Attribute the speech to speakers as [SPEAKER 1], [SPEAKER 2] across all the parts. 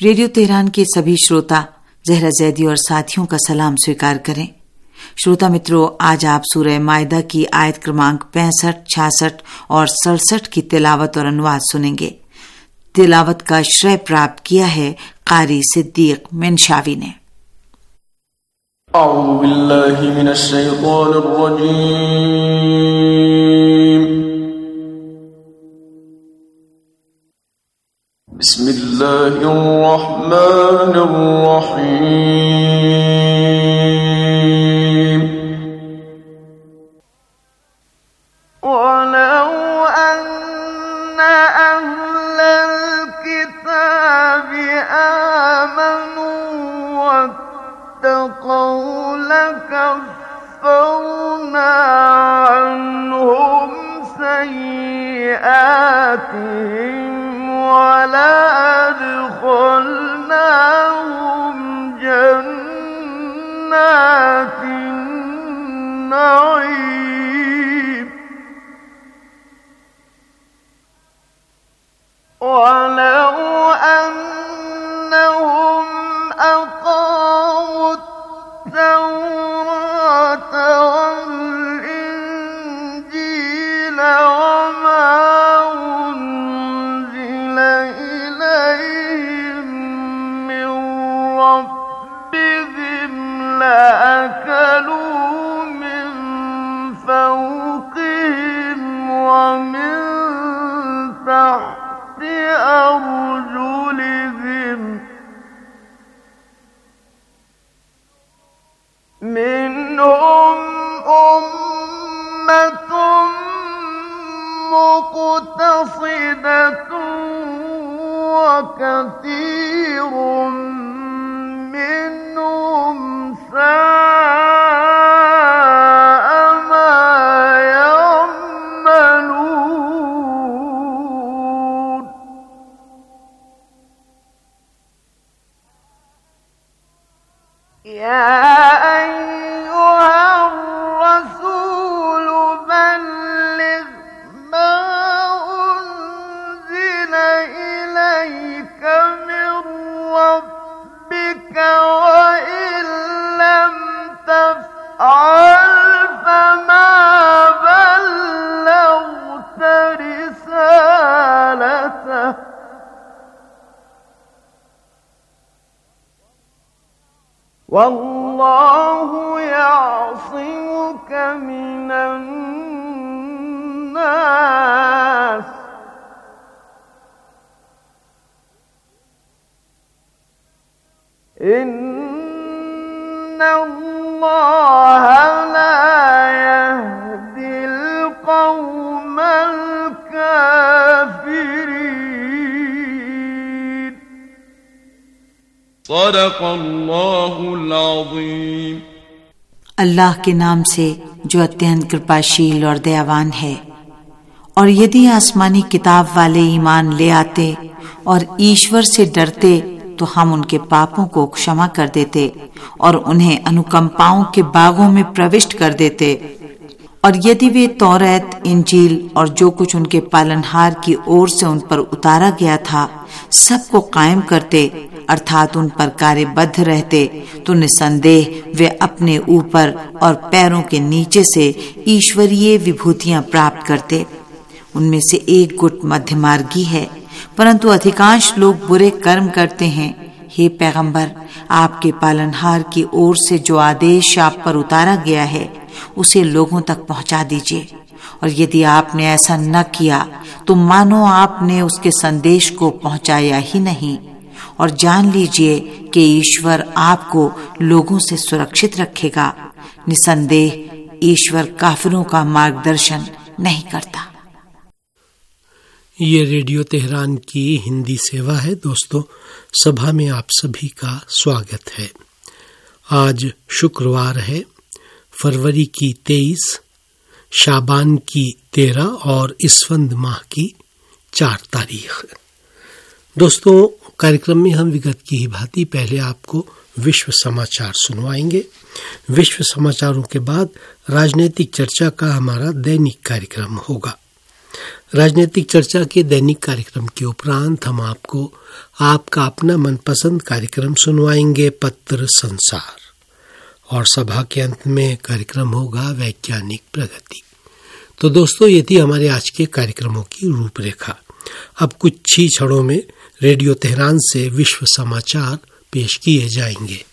[SPEAKER 1] Radio Tehran के सभी श्रोता जहरा जैदी और साथियों का सलाम स्वीकार करें। श्रोता मित्रों, आज आप सूरह मायदा की आयत क्रमांक 65, 66 और 67 की तिलावत और अनुवाद सुनेंगे। तिलावत का श्रेय प्राप्त किया है कारी सिद्दीक मिनशावी ने।
[SPEAKER 2] अऊज़ु बिल्लाहि मिनश शैतानिर रजीम। बिस्मिल्लाहिर रहमानिर रहीम। वलौ अन्ना अहलल किताबि आमनू वत्तक़ौ लकफ़्फ़रना अन्हुम सय्यिआतिहिम وَلَأَدْخَلْنَاهُمْ جَنَّاتِ النَّعِيمِ وَلَوْ أَنَّهُمْ أَقَامُوا التَّوْرَاةَ وَالْإِنْجِيلَ وَمَا لأكلوا من فوقهم ومن تحت أرجلهم منهم أمة مقتصدة وكثير منهم ساء ما يعملون يا أيها الرسول بلغ ما أنزل إليك من ربك وإن لم تفعل فما بلغت رسالته والله يعصمك من الناس إن الله لا يهدي القوم الكافرين صدق الله العظيم।
[SPEAKER 1] अल्लाह के नाम से जो अत्यंत कृपाशील और दयावान है। और यदि आसमानी किताब वाले ईमान ले आते और ईश्वर से डरते तो हम उनके पापों को क्षमा कर देते और उन्हें अनुकंपाओं के बागों में प्रविष्ट कर देते। और यदि वे तौरात, इंजील और जो कुछ उनके पालनहार की ओर से उन पर उतारा गया था सबको कायम करते अर्थात उन पर कार्यबद्ध रहते तो निसंदेह वे अपने ऊपर और पैरों के नीचे से ईश्वरीय विभूतियां प्राप्त करते। उनमें से एक गुट मध्यमार्गी है, परंतु अधिकांश लोग बुरे कर्म करते हैं। हे पैगंबर, आपके पालनहार की ओर से जो आदेश आप पर उतारा गया है उसे लोगों तक पहुंचा दीजिए। और यदि आपने ऐसा न किया तो मानो आपने उसके संदेश को पहुंचाया ही नहीं। और जान लीजिए कि ईश्वर आपको लोगों से सुरक्षित रखेगा। निसंदेह ईश्वर काफिरों का मार्गदर्शन नहीं करता।
[SPEAKER 3] ये रेडियो तेहरान की हिंदी सेवा है। दोस्तों, सभा में आप सभी का स्वागत है। आज शुक्रवार है, फरवरी की 23, शाबान की 13 और इसफंद माह की 4 तारीख। दोस्तों, कार्यक्रम में हम विगत की ही भांति पहले आपको विश्व समाचार सुनवाएंगे। विश्व समाचारों के बाद राजनीतिक चर्चा का हमारा दैनिक कार्यक्रम होगा। राजनीतिक चर्चा के दैनिक कार्यक्रम के उपरांत हम आपको आपका अपना मनपसंद कार्यक्रम सुनवाएंगे, पत्र संसार, और सभा के अंत में कार्यक्रम होगा वैज्ञानिक प्रगति। तो दोस्तों, ये थी हमारे आज के कार्यक्रमों की रूपरेखा। अब कुछ ही क्षणों में रेडियो तेहरान से विश्व समाचार पेश किए जाएंगे।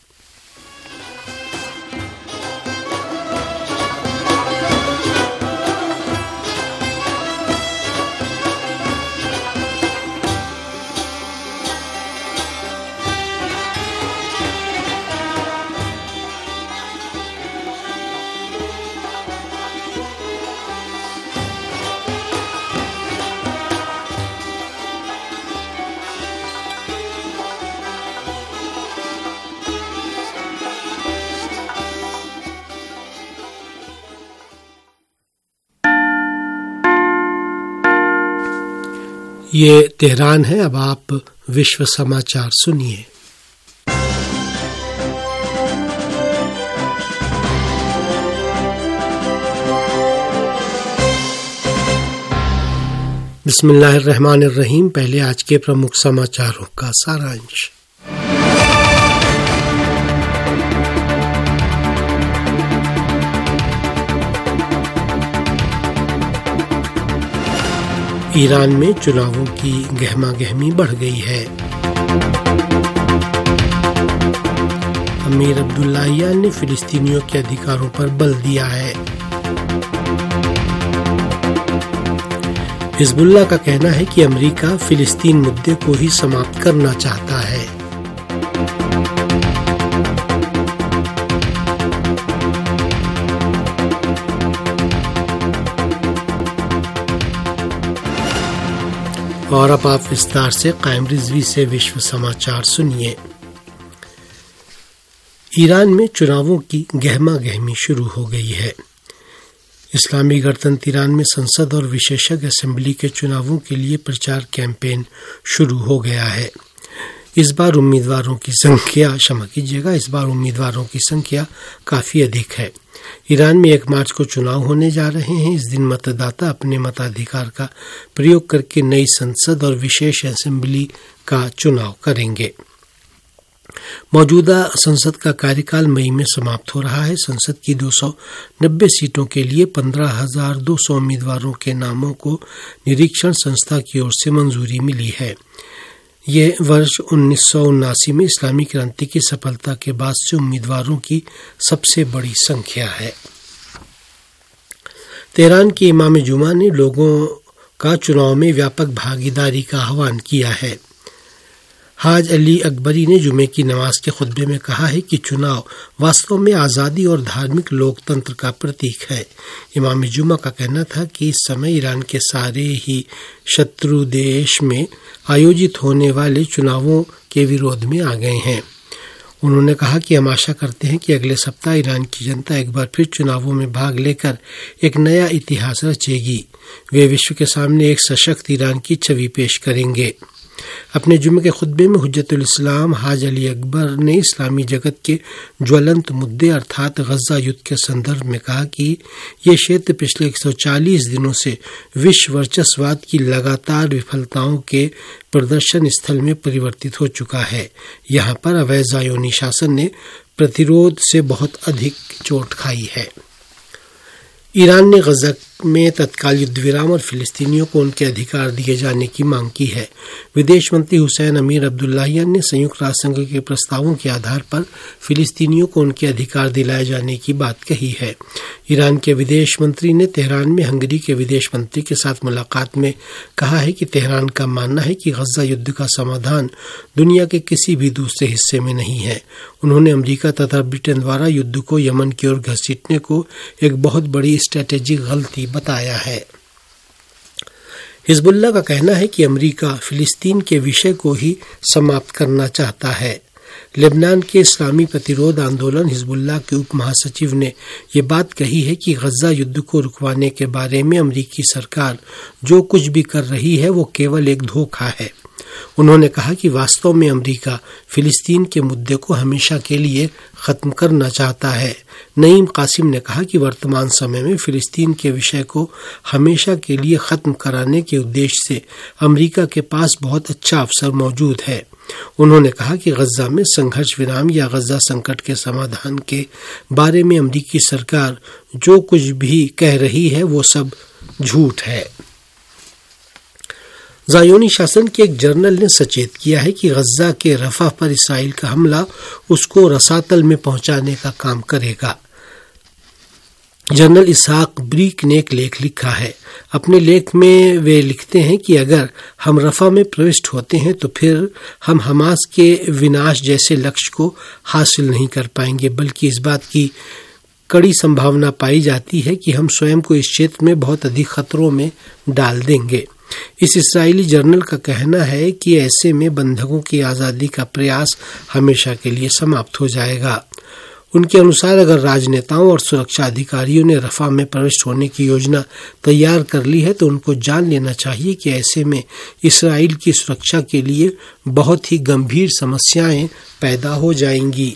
[SPEAKER 3] ये तेहरान है। अब आप विश्व समाचार सुनिए। बिस्मिल्लाहिर्रहमानिर्रहीम। पहले आज के प्रमुख समाचारों का सारांश। ईरान में चुनावों की गहमागहमी बढ़ गई है। अमीर अब्दुल्लाहियान ने फिलिस्तीनियों के अधिकारों पर बल दिया है। हिजबुल्लाह का कहना है कि अमेरिका फिलिस्तीन मुद्दे को ही समाप्त करना चाहता है। और अब आप विस्तार से कायम रिजवी से विश्व समाचार सुनिए। ईरान में चुनावों की गहमा गहमी शुरू हो गई है। इस्लामी गणतंत्र ईरान में संसद और विशेषज्ञ असेंबली के चुनावों के लिए प्रचार कैंपेन शुरू हो गया है। इस बार उम्मीदवारों की संख्या काफी अधिक है। ईरान में 1 मार्च को चुनाव होने जा रहे हैं। इस दिन मतदाता अपने मताधिकार का प्रयोग करके नई संसद और विशेष असेंबली का चुनाव करेंगे। मौजूदा संसद का कार्यकाल मई में समाप्त हो रहा है। संसद की 290 सीटों के लिए 15,200 उम्मीदवारों के नामों को निरीक्षण संस्था की ओर से मंजूरी मिली है। ये वर्ष 1979 में इस्लामी क्रांति की सफलता के बाद से उम्मीदवारों की सबसे बड़ी संख्या है। तेहरान के इमाम जुमा ने लोगों का चुनाव में व्यापक भागीदारी का आह्वान किया है। हाज अली अकबरी ने जुमे की नमाज के खुतबे में कहा है कि चुनाव वास्तव में आज़ादी और धार्मिक लोकतंत्र का प्रतीक है। इमाम जुमा का कहना था कि इस समय ईरान के सारे ही शत्रु देश में आयोजित होने वाले चुनावों के विरोध में आ गए हैं। उन्होंने कहा कि हम आशा करते हैं कि अगले सप्ताह ईरान की जनता एक बार फिर चुनावों में भाग लेकर एक नया इतिहास रचेगी। वे विश्व के सामने एक सशक्त ईरान की छवि पेश करेंगे। अपने जुमे के खुतबे में हुज्जतुल इस्लाम हाज अली अकबर ने इस्लामी जगत के ज्वलंत मुद्दे अर्थात गजा युद्ध के संदर्भ में कहा कि ये क्षेत्र पिछले 140 दिनों से विश्व वर्चस्ववाद की लगातार विफलताओं के प्रदर्शन स्थल में परिवर्तित हो चुका है। यहाँ पर अवैध ज़ायोनी शासन ने प्रतिरोध से बहुत अधिक चोट खाई है। ईरान ने गजा में तत्काल युद्ध विराम और फिलिस्तीनियों को उनके अधिकार दिए जाने की मांग की है। विदेश मंत्री हुसैन अमीर अब्दुल्लाहियान ने संयुक्त राष्ट्र संघ के प्रस्तावों के आधार पर फिलिस्तीनियों को उनके अधिकार दिलाए जाने की बात कही है। ईरान के विदेश मंत्री ने तेहरान में हंगरी के विदेश मंत्री के साथ मुलाकात में कहा है कि तेहरान का मानना है कि गजा युद्ध का समाधान दुनिया के किसी भी दूसरे हिस्से में नहीं है। उन्होंने अमेरिका तथा ब्रिटेन द्वारा युद्ध को यमन की ओर घसीटने को एक बहुत बड़ी स्ट्रेटेजिक गलती बताया है। हिजबुल्लाह का कहना है कि अमेरिका फिलिस्तीन के विषय को ही समाप्त करना चाहता है। लेबनान के इस्लामी प्रतिरोध आंदोलन हिजबुल्लाह के उप महासचिव ने ये बात कही है कि गजा युद्ध को रुकवाने के बारे में अमेरिकी सरकार जो कुछ भी कर रही है वो केवल एक धोखा है। उन्होंने कहा कि वास्तव में अमेरिका फिलिस्तीन के मुद्दे को हमेशा के लिए खत्म करना चाहता है। नईम कासिम ने कहा कि वर्तमान समय में फिलिस्तीन के विषय को हमेशा के लिए खत्म कराने के उद्देश्य से अमेरिका के पास बहुत अच्छा अवसर मौजूद है। उन्होंने कहा कि गजा में संघर्ष विराम या गजा संकट के समाधान के बारे में अमेरिकी सरकार जो कुछ भी कह रही है वो सब झूठ है। ज़ायोनी शासन के एक जर्नल ने सचेत किया है कि गजा के रफा पर इसराइल का हमला उसको रसातल में पहुंचाने का काम करेगा। जनरल इसहाक ब्रीक ने एक लेख लिखा है। अपने लेख में वे लिखते हैं कि अगर हम रफा में प्रविष्ट होते हैं तो फिर हम हमास के विनाश जैसे लक्ष्य को हासिल नहीं कर पाएंगे, बल्कि इस बात की कड़ी संभावना पाई जाती है कि हम स्वयं को इस क्षेत्र में बहुत अधिक खतरों में डाल देंगे। इस इस्राएली जर्नल का कहना है कि ऐसे में बंधकों की आज़ादी का प्रयास हमेशा के लिए समाप्त हो जाएगा। उनके अनुसार अगर राजनेताओं और सुरक्षा अधिकारियों ने रफा में प्रविष्ट होने की योजना तैयार कर ली है तो उनको जान लेना चाहिए कि ऐसे में इसराइल की सुरक्षा के लिए बहुत ही गंभीर समस्याएं पैदा हो जाएंगी।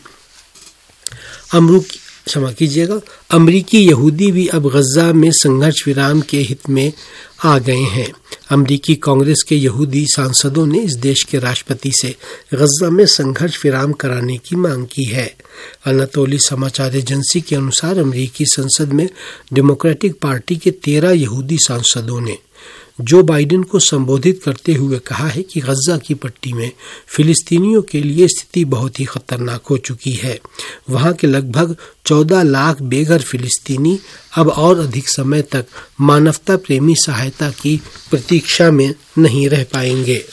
[SPEAKER 3] अमरीकी यहूदी भी अब गजा में संघर्ष विराम के हित में आ गए हैं। अमरीकी कांग्रेस के यहूदी सांसदों ने इस देश के राष्ट्रपति से गजा में संघर्ष विराम कराने की मांग की है। अनातोली समाचार एजेंसी के अनुसार अमरीकी संसद में डेमोक्रेटिक पार्टी के 13 यहूदी सांसदों ने जो बाइडेन को संबोधित करते हुए कहा है कि गजा की पट्टी में फिलिस्तीनियों के लिए स्थिति बहुत ही खतरनाक हो चुकी है। वहां के लगभग 14 लाख बेघर फिलिस्तीनी अब और अधिक समय तक मानवता प्रेमी सहायता की प्रतीक्षा में नहीं रह पाएंगे।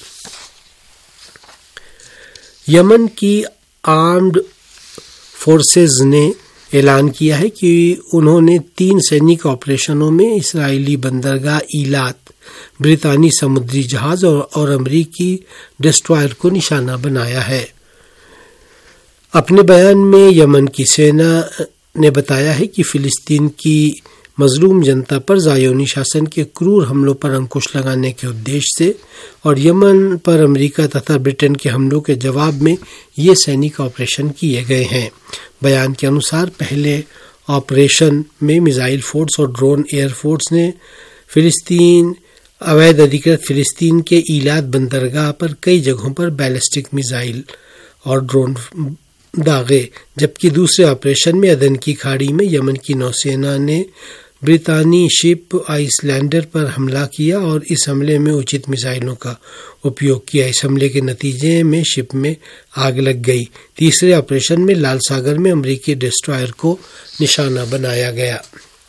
[SPEAKER 3] यमन की आर्म्ड फोर्सेज ने ऐलान किया है कि उन्होंने 3 सैनिक ऑपरेशनों में इस्राएली बंदरगाह ईलात, ब्रितानी समुद्री जहाज और अमरीकी डिस्ट्रॉयर को निशाना बनाया है। अपने बयान में यमन की सेना ने बताया है कि फिलिस्तीन की मजलूम जनता पर ज़ायोनी शासन के क्रूर हमलों पर अंकुश लगाने के उद्देश्य से और यमन पर अमेरिका तथा ब्रिटेन के हमलों के जवाब में ये सैनिक ऑपरेशन किए गए हैं। बयान के अनुसार पहले ऑपरेशन में मिसाइल फोर्स और ड्रोन एयरफोर्स ने अवैध अधिकृत फिलिस्तीन के ईलात बंदरगाह पर कई जगहों पर बैलिस्टिक मिसाइल और ड्रोन दागे, जबकि दूसरे ऑपरेशन में अदन की खाड़ी में यमन की नौसेना ने ब्रितानी शिप आइसलैंडर पर हमला किया और इस हमले में उचित मिसाइलों का उपयोग किया। इस हमले के नतीजे में शिप में आग लग गई। तीसरे ऑपरेशन में लाल सागर में अमेरिकी डिस्ट्रॉयर को निशाना बनाया गया।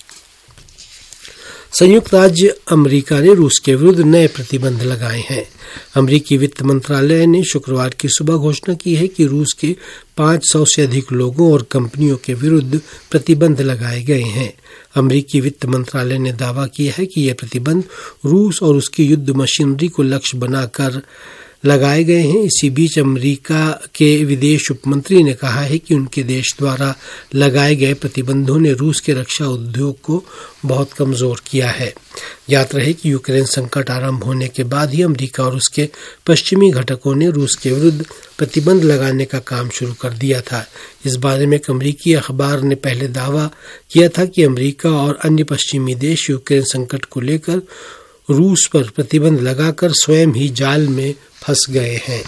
[SPEAKER 3] संयुक्त राज्य अमेरिका ने रूस के विरुद्ध नए प्रतिबंध लगाए हैं। अमेरिकी वित्त मंत्रालय ने शुक्रवार की सुबह घोषणा की है कि रूस के 500 से अधिक लोगों और कंपनियों के विरुद्ध प्रतिबंध लगाए गए हैं। अमेरिकी वित्त मंत्रालय ने दावा किया है कि यह प्रतिबंध रूस और उसकी युद्ध मशीनरी को लक्ष्य बनाकर लगाए गए हैं। इसी बीच अमेरिका के विदेश उपमंत्री ने कहा है कि उनके देश द्वारा लगाए गए प्रतिबंधों ने रूस के रक्षा उद्योग को बहुत कमजोर किया है। ज्ञात रहे कि यूक्रेन संकट आरंभ होने के बाद ही अमेरिका और उसके पश्चिमी घटकों ने रूस के विरुद्ध प्रतिबंध लगाने का काम शुरू कर दिया था। इस बारे में एक अमेरिकी अखबार ने पहले दावा किया था कि अमेरिका और अन्य पश्चिमी देश यूक्रेन संकट को लेकर रूस पर प्रतिबंध लगाकर स्वयं ही जाल में फंस गए हैं।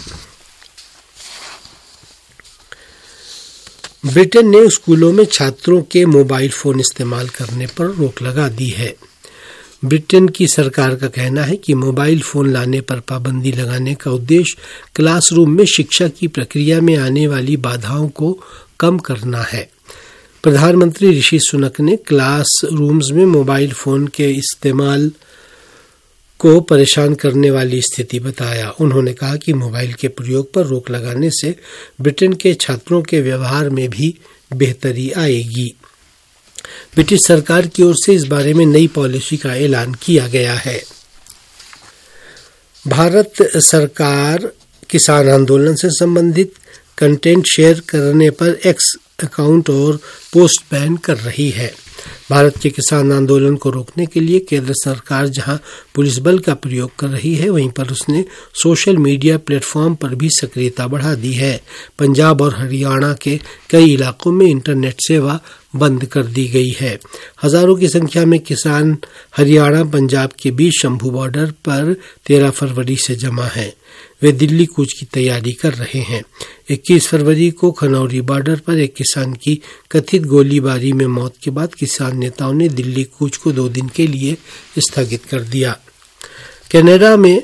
[SPEAKER 3] ब्रिटेन ने स्कूलों में छात्रों के मोबाइल फोन इस्तेमाल करने पर रोक लगा दी है। ब्रिटेन की सरकार का कहना है कि मोबाइल फोन लाने पर पाबंदी लगाने का उद्देश्य क्लासरूम में शिक्षा की प्रक्रिया में आने वाली बाधाओं को कम करना है। प्रधानमंत्री ऋषि सुनक ने क्लास रूम्स में मोबाइल फोन के इस्तेमाल को परेशान करने वाली स्थिति बताया। उन्होंने कहा कि मोबाइल के प्रयोग पर रोक लगाने से ब्रिटेन के छात्रों के व्यवहार में भी बेहतरी आएगी। ब्रिटिश सरकार की ओर से इस बारे में नई पॉलिसी का ऐलान किया गया है। भारत सरकार किसान आंदोलन से संबंधित कंटेंट शेयर करने पर एक्स अकाउंट और पोस्ट बैन कर रही है। भारत के किसान आंदोलन को रोकने के लिए केंद्र सरकार जहां पुलिस बल का प्रयोग कर रही है, वहीं पर उसने सोशल मीडिया प्लेटफॉर्म पर भी सक्रियता बढ़ा दी है। पंजाब और हरियाणा के कई इलाकों में इंटरनेट सेवा बंद कर दी गई है। हजारों की संख्या में किसान हरियाणा पंजाब के बीच शंभू बॉर्डर पर 13 फरवरी से जमा हैं। वे दिल्ली कूच की तैयारी कर रहे हैं। 21 फरवरी को खनौरी बॉर्डर पर एक किसान की कथित गोलीबारी में मौत के बाद किसान नेताओं ने दिल्ली कूच को 2 दिन के लिए स्थगित कर दिया। कनाडा में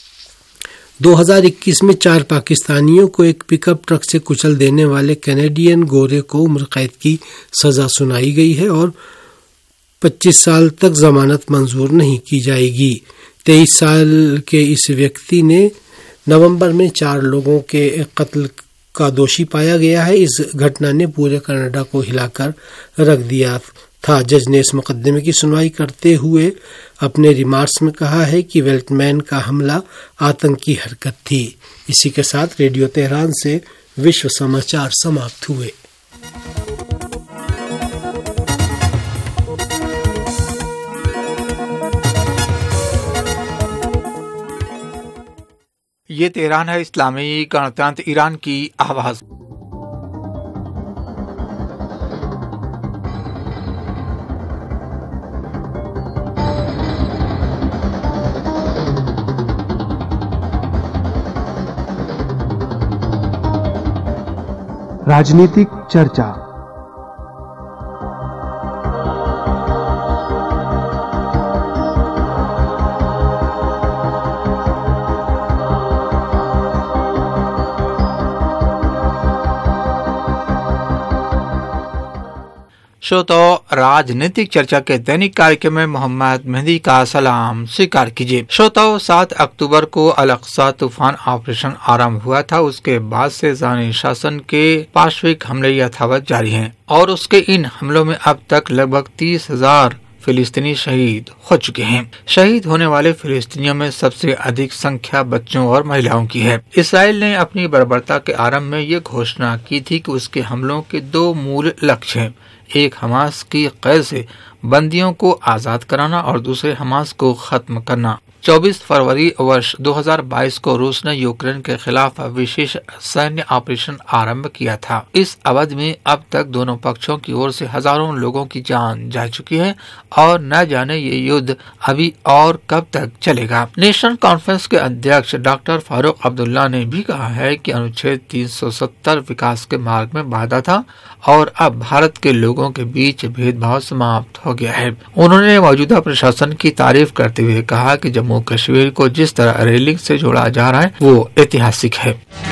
[SPEAKER 3] 2021 में 4 पाकिस्तानियों को एक पिकअप ट्रक से कुचल देने वाले कैनेडियन गोरे को उम्र कैद की सजा सुनाई गई है और 25 साल तक जमानत मंजूर नहीं की जाएगी। 23 साल के इस व्यक्ति ने नवंबर में 4 लोगों के कत्ल का दोषी पाया गया है। इस घटना ने पूरे कनाडा को हिलाकर रख दिया था। जज ने इस मुकदमे की सुनवाई करते हुए अपने रिमार्क्स में कहा है कि वेल्टमैन का हमला आतंकी हरकत थी। इसी के साथ रेडियो तेहरान से विश्व समाचार समाप्त हुए।
[SPEAKER 4] ये तेहरान है, इस्लामी गणतंत्र ईरान की आवाज।
[SPEAKER 5] राजनीतिक चर्चा।
[SPEAKER 4] श्रोताओ, राजनीतिक चर्चा के दैनिक कार्यक्रम में मोहम्मद मेहदी का सलाम स्वीकार कीजिए। श्रोताओ, 7 अक्टूबर को अल-अक्सा तूफान ऑपरेशन आरंभ हुआ था। उसके बाद से इस्राइली शासन के पाशविक हमले यथावत जारी हैं और उसके इन हमलों में अब तक लगभग 30,000 फिलिस्तीनी शहीद हो चुके हैं। शहीद होने वाले फिलिस्तीनियों में सबसे अधिक संख्या बच्चों और महिलाओं की है। इसराइल ने अपनी बर्बरता के आरंभ में ये घोषणा की थी कि उसके हमलों के 2 मूल लक्ष्य हैं। एक हमास की कैद से बंदियों को आजाद कराना और दूसरे हमास को खत्म करना। 24 फरवरी वर्ष 2022 को रूस ने यूक्रेन के खिलाफ विशेष सैन्य ऑपरेशन आरंभ किया था। इस अवधि में अब तक दोनों पक्षों की ओर से हजारों लोगों की जान जा चुकी है और न जाने ये युद्ध अभी और कब तक चलेगा। नेशनल कॉन्फ्रेंस के अध्यक्ष डॉक्टर फारूक अब्दुल्ला ने भी कहा है कि अनुच्छेद 370 विकास के मार्ग में बाधा था और अब भारत के लोगों के बीच भेदभाव समाप्त हो गया है। उन्होंने मौजूदा प्रशासन की तारीफ करते हुए कहा कि जम्मू कश्मीर को जिस तरह रेलिंग से जोड़ा जा रहा है वो ऐतिहासिक है।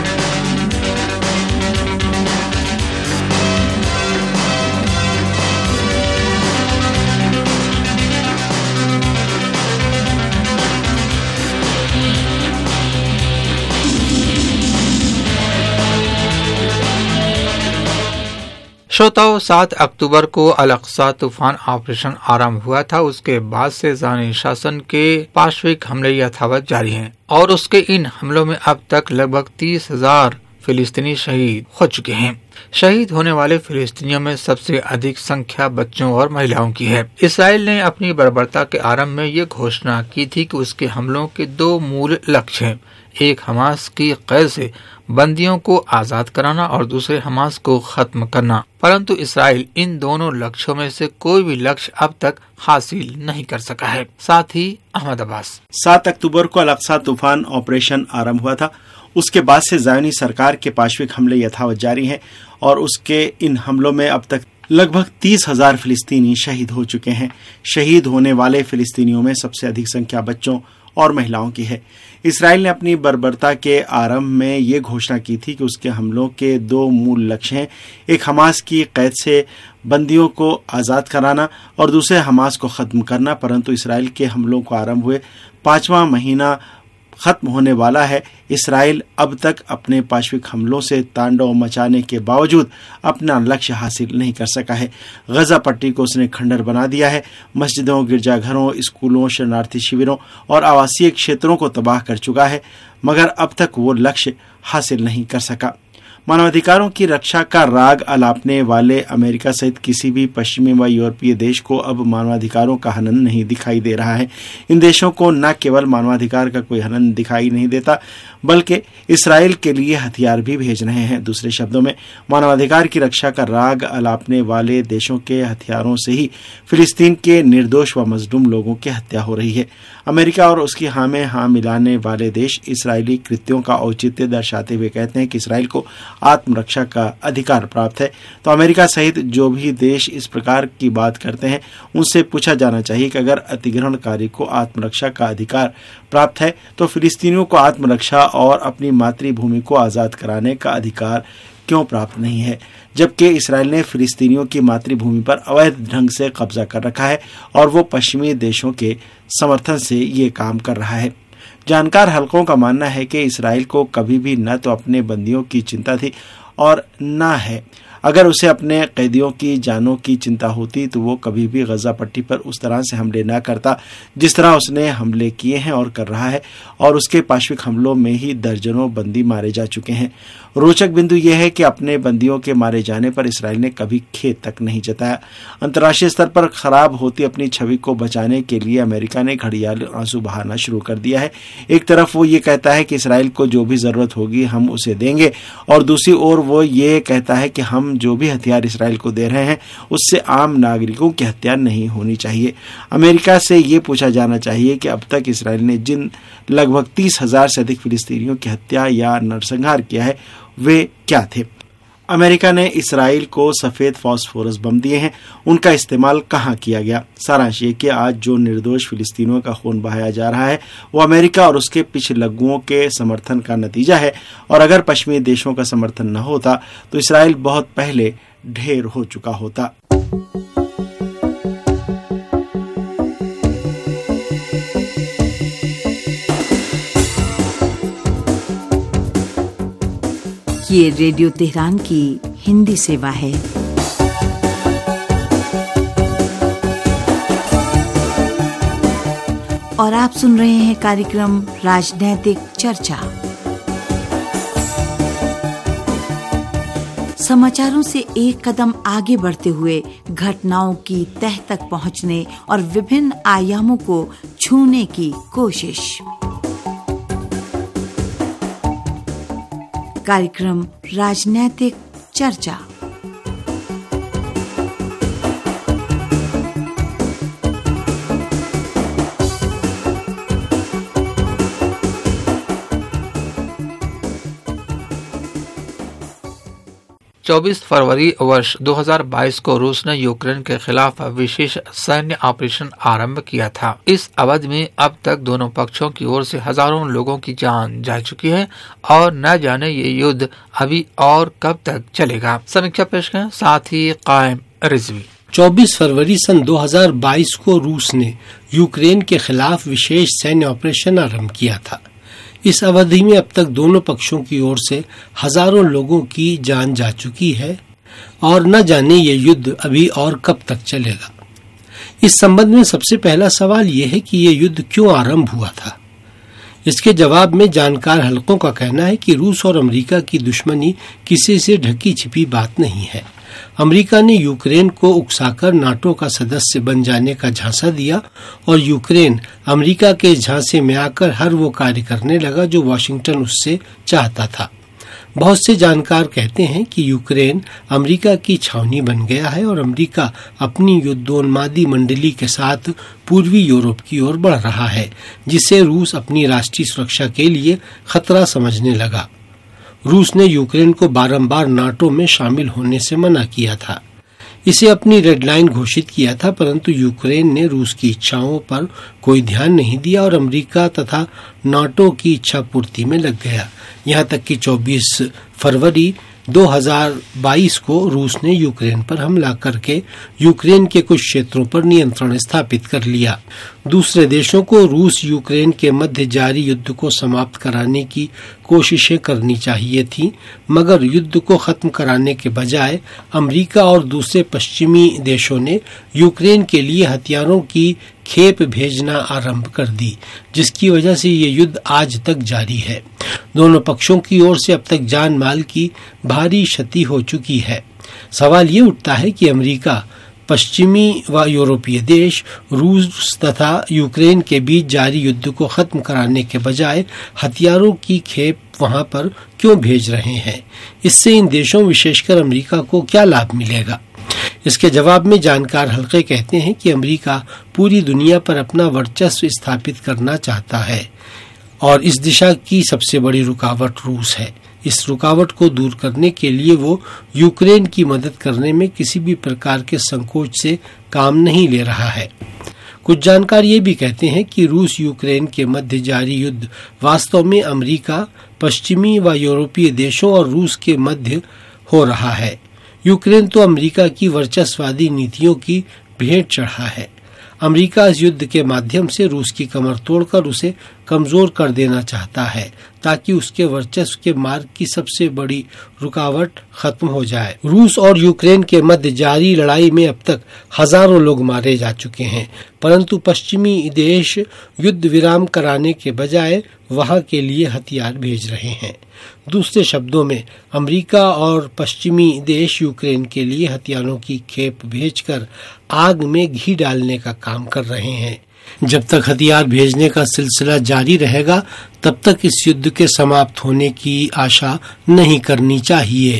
[SPEAKER 4] श्रोताओं, 7 अक्टूबर को अल-अक्सा तूफान ऑपरेशन आरंभ हुआ था। उसके बाद से इस्राइली शासन के पाशविक हमले यथावत जारी हैं और उसके इन हमलों में अब तक लगभग 30,000 फिलिस्तीनी शहीद हो चुके हैं। शहीद होने वाले फिलिस्तीनियों में सबसे अधिक संख्या बच्चों और महिलाओं की है। इसराइल ने अपनी बर्बरता के आरंभ में ये घोषणा की थी कि उसके हमलों के 2 मूल लक्ष्य हैं। एक हमास की कैद से बंदियों को आजाद कराना और दूसरे हमास को खत्म करना। परंतु इसराइल इन दोनों लक्ष्यों में से कोई भी लक्ष्य अब तक हासिल नहीं कर सका है। साथ ही अहमद अब्बास।
[SPEAKER 6] 7 अक्टूबर को अल-अक्सा तूफान ऑपरेशन आरंभ हुआ था। उसके बाद से ज़ायोनी सरकार के पाशविक हमले यथावत जारी हैं और उसके इन हमलों में अब तक लगभग 30,000 फिलिस्तीनी शहीद हो चुके हैं। शहीद होने वाले फिलिस्तीनियों में सबसे अधिक संख्या बच्चों और महिलाओं की है। इसराइल ने अपनी बर्बरता के आरंभ में ये घोषणा की थी कि उसके हमलों के 2 मूल लक्ष्य हैं। एक हमास की कैद से बंदियों को आज़ाद कराना और दूसरे हमास को ख़त्म करना। परंतु इसराइल के हमलों को आरंभ हुए 5वां महीना खत्म होने वाला है। इसराइल अब तक अपने पाशविक हमलों से तांडव मचाने के बावजूद अपना लक्ष्य हासिल नहीं कर सका है। गजा पट्टी को उसने खंडर बना दिया है। मस्जिदों, गिरजाघरों, स्कूलों, शरणार्थी शिविरों और आवासीय क्षेत्रों को तबाह कर चुका है, मगर अब तक वो लक्ष्य हासिल नहीं कर सका। मानवाधिकारों की रक्षा का राग अलापने वाले अमेरिका सहित किसी भी पश्चिमी व यूरोपीय देश को अब मानवाधिकारों का हनन नहीं दिखाई दे रहा है। इन देशों को न केवल मानवाधिकार का कोई हनन दिखाई नहीं देता, बल्कि इसराइल के लिए हथियार भी भेज रहे हैं। दूसरे शब्दों में, मानवाधिकार की रक्षा का राग अलापने वाले देशों के हथियारों से ही फिलिस्तीन के निर्दोष व मजलूम लोगों की हत्या हो रही है। अमेरिका और उसकी हाँ में हाँ मिलाने वाले देश इसराइली कृत्यों का औचित्य दर्शाते हुए कहते हैं कि इसराइल को आत्मरक्षा का अधिकार प्राप्त है। तो अमेरिका सहित जो भी देश इस प्रकार की बात करते हैं, उनसे पूछा जाना चाहिए कि अगर अतिग्रहणकारी को आत्मरक्षा का अधिकार प्राप्त है, तो फिलिस्तीनियों को आत्मरक्षा और अपनी मातृभूमि को आजाद कराने का अधिकार क्यों प्राप्त नहीं है, जबकि इसराइल ने फिलिस्तीनियों की मातृभूमि पर अवैध ढंग से कब्जा कर रखा है और वो पश्चिमी देशों के समर्थन से ये काम कर रहा है। जानकार हलकों का मानना है कि इसराइल को कभी भी न तो अपने बंदियों की चिंता थी और न है। अगर उसे अपने कैदियों की जानों की चिंता होती तो वो कभी भी गजा पट्टी पर उस तरह से हमले न करता जिस तरह उसने हमले किए हैं और कर रहा है, और उसके पाशविक हमलों में ही दर्जनों बंदी मारे जा चुके हैं। रोचक बिंदु यह है कि अपने बंदियों के मारे जाने पर इसराइल ने कभी खेद तक नहीं जताया। अंतर्राष्ट्रीय स्तर पर खराब होती अपनी छवि को बचाने के लिए अमेरिका ने घड़ियाल आंसू बहाना शुरू कर दिया है। एक तरफ वो ये कहता है कि इसराइल को जो भी जरूरत होगी हम उसे देंगे, और दूसरी ओर वो ये कहता है कि हम जो भी हथियार इसराइल को दे रहे हैं उससे आम नागरिकों की हत्या नहीं होनी चाहिए। अमेरिका से ये पूछा जाना चाहिए कि अब तक इसराइल ने जिन लगभग 30,000 से अधिक फिलिस्तीनियों की हत्या या नरसंहार किया है वे क्या थे। अमेरिका ने इसराइल को सफेद फास्फोरस बम दिए हैं, उनका इस्तेमाल कहाँ किया गया। सारांश ये कि आज जो निर्दोष फिलिस्तीनियों का खून बहाया जा रहा है वो अमेरिका और उसके पिछलग्गुओं के समर्थन का नतीजा है, और अगर पश्चिमी देशों का समर्थन न होता तो इसराइल बहुत पहले ढेर हो चुका होता।
[SPEAKER 1] ये रेडियो तेहरान की हिंदी सेवा है। और आप सुन रहे हैं कार्यक्रम राजनैतिक चर्चा। समाचारों से एक कदम आगे बढ़ते हुए घटनाओं की तह तक पहुंचने और विभिन्न आयामों को छूने की कोशिश। कार्यक्रम राजनैतिक चर्चा।
[SPEAKER 4] चौबीस फरवरी वर्ष 2022 को रूस ने यूक्रेन के खिलाफ विशेष सैन्य ऑपरेशन आरंभ किया था। इस अवधि में अब तक दोनों पक्षों की ओर से हजारों लोगों की जान जा चुकी है और न जाने ये युद्ध अभी और कब तक चलेगा। समीक्षा पेश करें, साथ ही कायम रिजवी।
[SPEAKER 3] 24 फरवरी सन 2022 को रूस ने यूक्रेन के खिलाफ विशेष सैन्य ऑपरेशन आरंभ किया था। इस अवधि में अब तक दोनों पक्षों की ओर से हजारों लोगों की जान जा चुकी है और न जाने ये युद्ध अभी और कब तक चलेगा। इस संबंध में सबसे पहला सवाल ये है कि ये युद्ध क्यों आरंभ हुआ था। इसके जवाब में जानकार हलकों का कहना है कि रूस और अमेरिका की दुश्मनी किसी से ढकी छिपी बात नहीं है। अमेरिका ने यूक्रेन को उकसाकर नाटो का सदस्य बन जाने का झांसा दिया और यूक्रेन अमेरिका के झांसे में आकर हर वो कार्य करने लगा जो वॉशिंगटन उससे चाहता था। बहुत से जानकार कहते हैं कि यूक्रेन अमेरिका की छावनी बन गया है और अमेरिका अपनी युद्धोन्मादी मंडली के साथ पूर्वी यूरोप की ओर बढ़ रहा है, जिसे रूस अपनी राष्ट्रीय सुरक्षा के लिए खतरा समझने लगा। रूस ने यूक्रेन को बारंबार नाटो में शामिल होने से मना किया था, इसे अपनी रेड लाइन घोषित किया था, परंतु यूक्रेन ने रूस की इच्छाओं पर कोई ध्यान नहीं दिया और अमेरिका तथा नाटो की इच्छा पूर्ति में लग गया। यहाँ तक कि 24 फरवरी 2022 को रूस ने यूक्रेन पर हमला करके यूक्रेन के कुछ क्षेत्रों पर नियंत्रण स्थापित कर लिया। दूसरे देशों को रूस यूक्रेन के मध्य जारी युद्ध को समाप्त कराने की कोशिशें करनी चाहिए थी, मगर युद्ध को खत्म कराने के बजाय अमेरिका और दूसरे पश्चिमी देशों ने यूक्रेन के लिए हथियारों की खेप भेजना आरंभ कर दी, जिसकी वजह से ये युद्ध आज तक जारी है। दोनों पक्षों की ओर से अब तक जान माल की भारी क्षति हो चुकी है। सवाल ये उठता है कि अमेरिका, पश्चिमी व यूरोपीय देश रूस तथा यूक्रेन के बीच जारी युद्ध को खत्म कराने के बजाय हथियारों की खेप वहां पर क्यों भेज रहे हैं? इससे इन देशों, विशेषकर अमेरिका को क्या लाभ मिलेगा? इसके जवाब में जानकार हल्के कहते हैं कि अमेरिका पूरी दुनिया पर अपना वर्चस्व स्थापित करना चाहता है और इस दिशा की सबसे बड़ी रुकावट रूस है। इस रुकावट को दूर करने के लिए वो यूक्रेन की मदद करने में किसी भी प्रकार के संकोच से काम नहीं ले रहा है। कुछ जानकार ये भी कहते हैं कि रूस यूक्रेन के मध्य जारी युद्ध वास्तव में अमेरिका, पश्चिमी व यूरोपीय देशों और रूस के मध्य हो रहा है। यूक्रेन तो अमेरिका की वर्चस्ववादी नीतियों की भेंट चढ़ा है। अमेरिका इस युद्ध के माध्यम से रूस की कमर तोड़कर उसे कमजोर कर देना चाहता है, ताकि उसके वर्चस्व के मार्ग की सबसे बड़ी रुकावट खत्म हो जाए। रूस और यूक्रेन के मध्य जारी लड़ाई में अब तक हजारों लोग मारे जा चुके हैं, परंतु पश्चिमी देश युद्ध विराम कराने के बजाय वहां के लिए हथियार भेज रहे हैं। दूसरे शब्दों में, अमेरिका और पश्चिमी देश यूक्रेन के लिए हथियारों की खेप भेजकर आग में घी डालने का काम कर रहे हैं। जब तक हथियार भेजने का सिलसिला जारी रहेगा, तब तक इस युद्ध के समाप्त होने की आशा नहीं करनी चाहिए।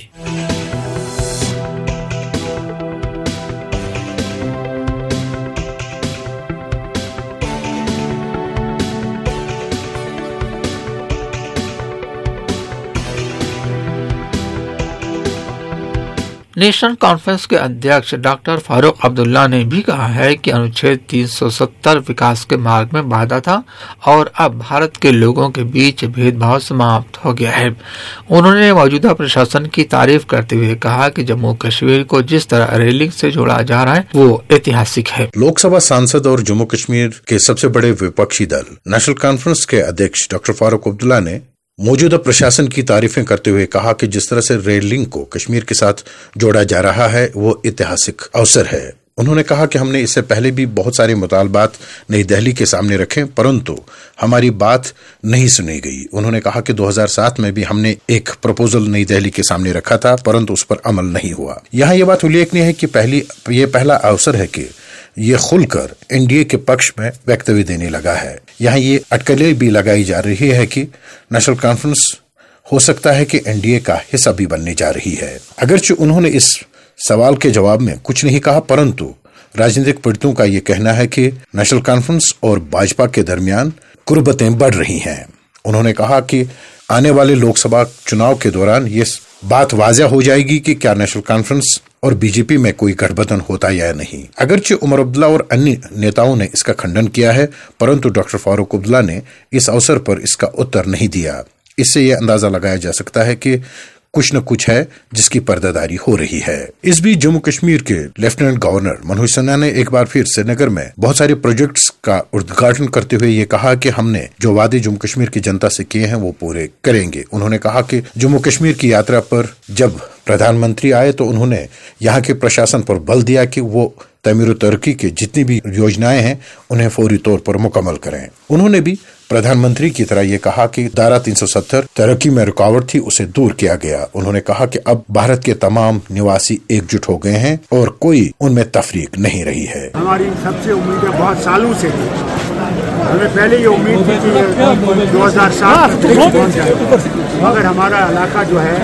[SPEAKER 4] नेशनल कॉन्फ्रेंस के अध्यक्ष डॉक्टर फारूक अब्दुल्ला ने भी कहा है कि अनुच्छेद 370 विकास के मार्ग में बाधा था और अब भारत के लोगों के बीच भेदभाव समाप्त हो गया है। उन्होंने मौजूदा प्रशासन की तारीफ करते हुए कहा कि जम्मू कश्मीर को जिस तरह रेलिंग से जोड़ा जा रहा है वो ऐतिहासिक है।
[SPEAKER 5] लोकसभा सांसद और जम्मू कश्मीर के सबसे बड़े विपक्षी दल नेशनल कॉन्फ्रेंस के अध्यक्ष डॉक्टर फारूक अब्दुल्ला ने मौजूदा प्रशासन की तारीफें करते हुए कहा कि जिस तरह से रेल लिंक को कश्मीर के साथ जोड़ा जा रहा है वो ऐतिहासिक अवसर है। उन्होंने कहा कि हमने इससे पहले भी बहुत सारे मुतालबात नई दिल्ली के सामने रखे, परंतु हमारी बात नहीं सुनी गई। उन्होंने कहा कि 2007 में भी हमने एक प्रपोजल नई दिल्ली के सामने रखा था, परंतु उस पर अमल नहीं हुआ। यहाँ ये बात उल्लेखनीय है कि ये पहला अवसर है कि ये खुलकर एनडीए के पक्ष में वक्तव्य देने लगा है। यहाँ ये अटकलें भी लगाई जा रही है कि नेशनल कॉन्फ्रेंस हो सकता है कि एनडीए का हिस्सा भी बनने जा रही है। अगरचे उन्होंने इस सवाल के जवाब में कुछ नहीं कहा, परंतु राजनीतिक पीड़ितों का ये कहना है कि नेशनल कॉन्फ्रेंस और भाजपा के दरमियान कुर्बतें बढ़ रही हैं। उन्होंने कहा कि आने वाले लोकसभा चुनाव के दौरान ये बात वाज़ेह हो जाएगी कि क्या नेशनल कॉन्फ्रेंस और बीजेपी में कोई गठबंधन होता या नहीं। अगरचे उमर अब्दुल्ला और अन्य नेताओं ने इसका खंडन किया है, परंतु डॉक्टर फारूक अब्दुल्ला ने इस अवसर पर इसका उत्तर नहीं दिया। इससे यह अंदाजा लगाया जा सकता है कि कुछ न कुछ है जिसकी पर्दादारी हो रही है। इस बीच जम्मू कश्मीर के लेफ्टिनेंट गवर्नर मनोज सिन्हा ने एक बार फिर श्रीनगर में बहुत सारे प्रोजेक्ट्स का उद्घाटन करते हुए ये कहा कि हमने जो वादे जम्मू कश्मीर की जनता से किए हैं वो पूरे करेंगे। उन्होंने कहा कि जम्मू कश्मीर की यात्रा पर जब प्रधानमंत्री आए तो उन्होंने यहाँ के प्रशासन पर बल दिया कि वो तमीर तरक्की की जितनी भी योजनाएं हैं उन्हें फौरी तौर पर मुकम्मल करें। उन्होंने भी प्रधानमंत्री की तरह ये कहा कि धारा 370 तरक्की में रुकावट थी, उसे दूर किया गया। उन्होंने कहा कि अब भारत के तमाम निवासी एकजुट हो गए हैं और कोई उनमें तफरीक नहीं रही है।
[SPEAKER 7] हमारी सबसे उम्मीदें बहुत सालों से थी। हमें पहले ये उम्मीद थी कि 2007 तक पहुंच जाए, मगर हमारा इलाका जो है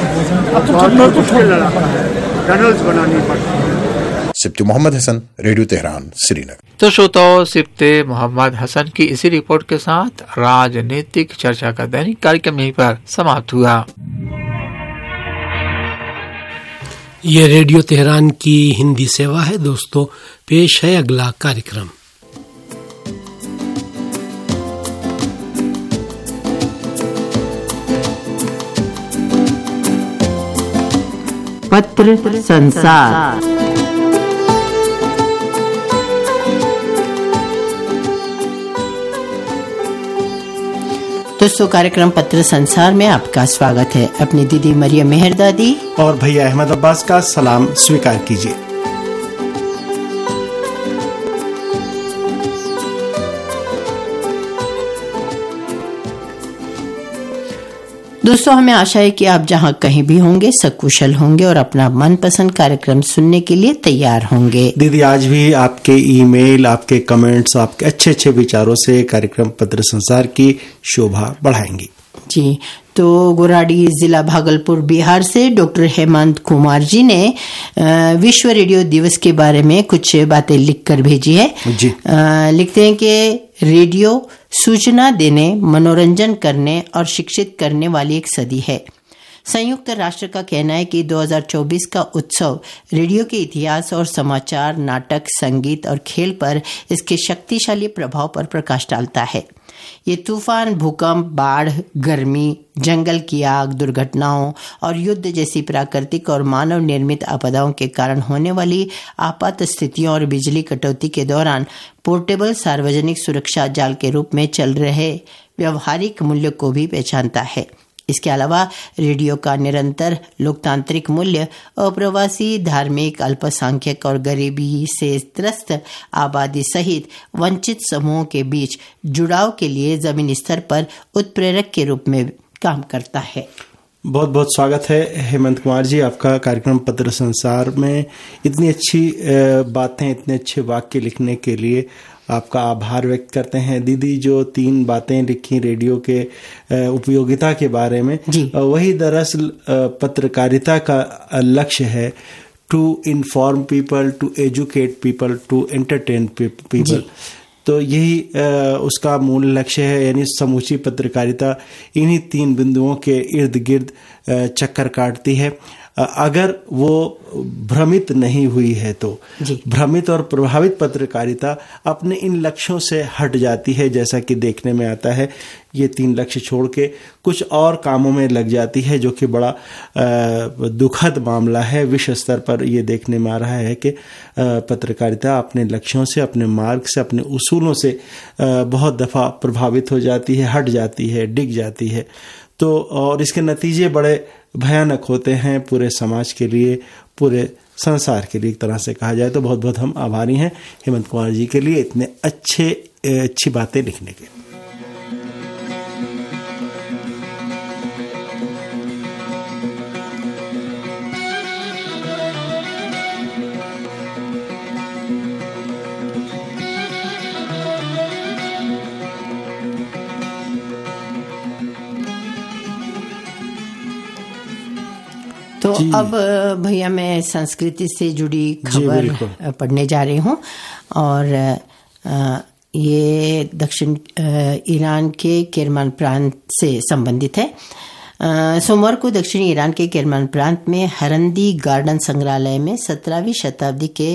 [SPEAKER 7] बहुत मुश्किल इलाका है, टनल्स बनानी पड़ती है।
[SPEAKER 5] Sibte Mohammad Hasan, radio Tehran, Srinagar.
[SPEAKER 4] तो श्रोताओं, सिप्ते मोहम्मद हसन की इसी रिपोर्ट के साथ राजनीतिक चर्चा का दैनिक कार्यक्रम यहीं पर समाप्त हुआ।
[SPEAKER 3] ये रेडियो तेहरान की हिंदी सेवा है। दोस्तों, पेश है अगला कार्यक्रम।
[SPEAKER 1] पत्र संसार।
[SPEAKER 8] दोस्तों, कार्यक्रम पत्र संसार में आपका स्वागत है। अपनी दीदी मरियम मेहर दादी
[SPEAKER 6] और भैया अहमद अब्बास का सलाम स्वीकार कीजिए।
[SPEAKER 8] दोस्तों, हमें आशा है कि आप जहां कहीं भी होंगे सकुशल होंगे और अपना मनपसंद कार्यक्रम सुनने के लिए तैयार होंगे।
[SPEAKER 6] दीदी, आज भी आपके ईमेल, आपके कमेंट्स, आपके अच्छे अच्छे विचारों से कार्यक्रम पत्र संसार की शोभा बढ़ाएंगी।
[SPEAKER 8] जी, तो गोराडी जिला भागलपुर बिहार से डॉक्टर हेमंत कुमार जी ने विश्व रेडियो दिवस के बारे में कुछ बातें लिखकर भेजी है।
[SPEAKER 6] जी।
[SPEAKER 8] लिखते हैं कि रेडियो सूचना देने, मनोरंजन करने और शिक्षित करने वाली एक सदी है। संयुक्त राष्ट्र का कहना है कि 2024 का उत्सव रेडियो के इतिहास और समाचार, नाटक, संगीत और खेल पर इसके शक्तिशाली प्रभाव पर प्रकाश डालता है। ये तूफान, भूकंप, बाढ़, गर्मी, जंगल की आग, दुर्घटनाओं और युद्ध जैसी प्राकृतिक और मानव निर्मित आपदाओं के कारण होने वाली आपात स्थितियों और बिजली कटौती के दौरान पोर्टेबल सार्वजनिक सुरक्षा जाल के रूप में चल रहे व्यवहारिक मूल्य को भी पहचानता है। इसके अलावा रेडियो का निरंतर लोकतांत्रिक मूल्य अप्रवासी, धार्मिक, अल्पसंख्यक और गरीबी से त्रस्त आबादी सहित वंचित समूहों के बीच जुड़ाव के लिए जमीनी स्तर पर उत्प्रेरक के रूप में काम करता है।
[SPEAKER 6] बहुत बहुत स्वागत है हेमंत कुमार जी आपका कार्यक्रम पत्र संसार में। इतनी अच्छी बातें, इतने अच्छे वाक्य लिखने के लिए आपका आभार व्यक्त करते हैं। दीदी, जो 3 बातें लिखी रेडियो के उपयोगिता के बारे में, वही दरअसल पत्रकारिता का लक्ष्य है। To inform people, to educate people, to entertain people. तो यही उसका मूल लक्ष्य है। यानी समूची पत्रकारिता इन्हीं 3 बिंदुओं के इर्द गिर्द चक्कर काटती है। अगर वो भ्रमित नहीं हुई है तो भ्रमित और प्रभावित पत्रकारिता अपने इन लक्ष्यों से हट जाती है। जैसा कि देखने में आता है, ये 3 लक्ष्य छोड़ के कुछ और कामों में लग जाती है, जो कि बड़ा दुखद मामला है। विश्व स्तर पर ये देखने में आ रहा है कि पत्रकारिता अपने लक्ष्यों से, अपने मार्ग से, अपने उसूलों से बहुत दफ़ा प्रभावित हो जाती है, हट जाती है, डिग जाती है। तो और इसके नतीजे बड़े भयानक होते हैं पूरे समाज के लिए, पूरे संसार के लिए। एक तरह से कहा जाए तो बहुत बहुत हम आभारी हैं हेमंत कुमार जी के लिए इतने अच्छी बातें लिखने के।
[SPEAKER 8] तो अब भैया मैं संस्कृति से जुड़ी खबर पढ़ने जा रही हूँ और ये दक्षिण ईरान के किरमान प्रांत से संबंधित है। सोमवार को दक्षिणी ईरान के किरमान प्रांत में हरंदी गार्डन संग्रहालय में 17वीं शताब्दी के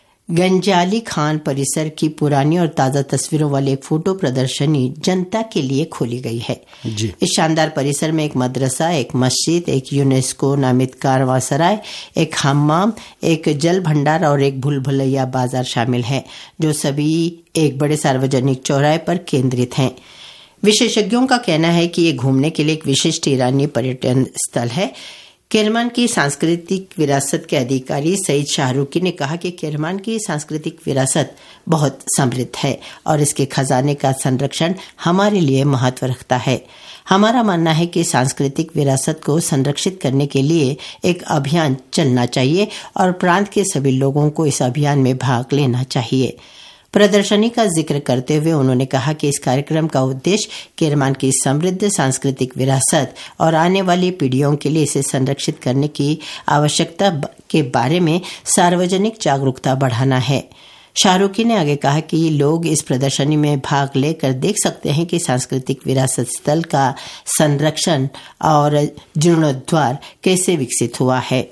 [SPEAKER 8] गंजाली खान परिसर की पुरानी और ताज़ा तस्वीरों वाली एक फोटो प्रदर्शनी जनता के लिए खोली गई है। इस शानदार परिसर में एक मदरसा, एक मस्जिद, एक यूनेस्को नामित कारवांसराय, एक हम्माम, एक जल भंडार और एक भूल भुलैया बाजार शामिल हैं, जो सभी एक बड़े सार्वजनिक चौराहे पर केंद्रित हैं। विशेषज्ञों का कहना है कि ये घूमने के लिए एक विशिष्ट ईरानी पर्यटन स्थल है। किरमान की सांस्कृतिक विरासत के अधिकारी सईद शाहरुखी ने कहा कि किरमान की सांस्कृतिक विरासत बहुत समृद्ध है और इसके खजाने का संरक्षण हमारे लिए महत्व रखता है। हमारा मानना है कि सांस्कृतिक विरासत को संरक्षित करने के लिए एक अभियान चलना चाहिए और प्रांत के सभी लोगों को इस अभियान में भाग लेना चाहिए। प्रदर्शनी का जिक्र करते हुए उन्होंने कहा कि इस कार्यक्रम का उद्देश्य किरमान की समृद्ध सांस्कृतिक विरासत और आने वाली पीढ़ियों के लिए इसे संरक्षित करने की आवश्यकता के बारे में सार्वजनिक जागरूकता बढ़ाना है। शाहरुखी ने आगे कहा कि लोग इस प्रदर्शनी में भाग लेकर देख सकते हैं कि सांस्कृतिक विरासत स्थल का संरक्षण और जीर्णोद्धार कैसे विकसित हुआ है।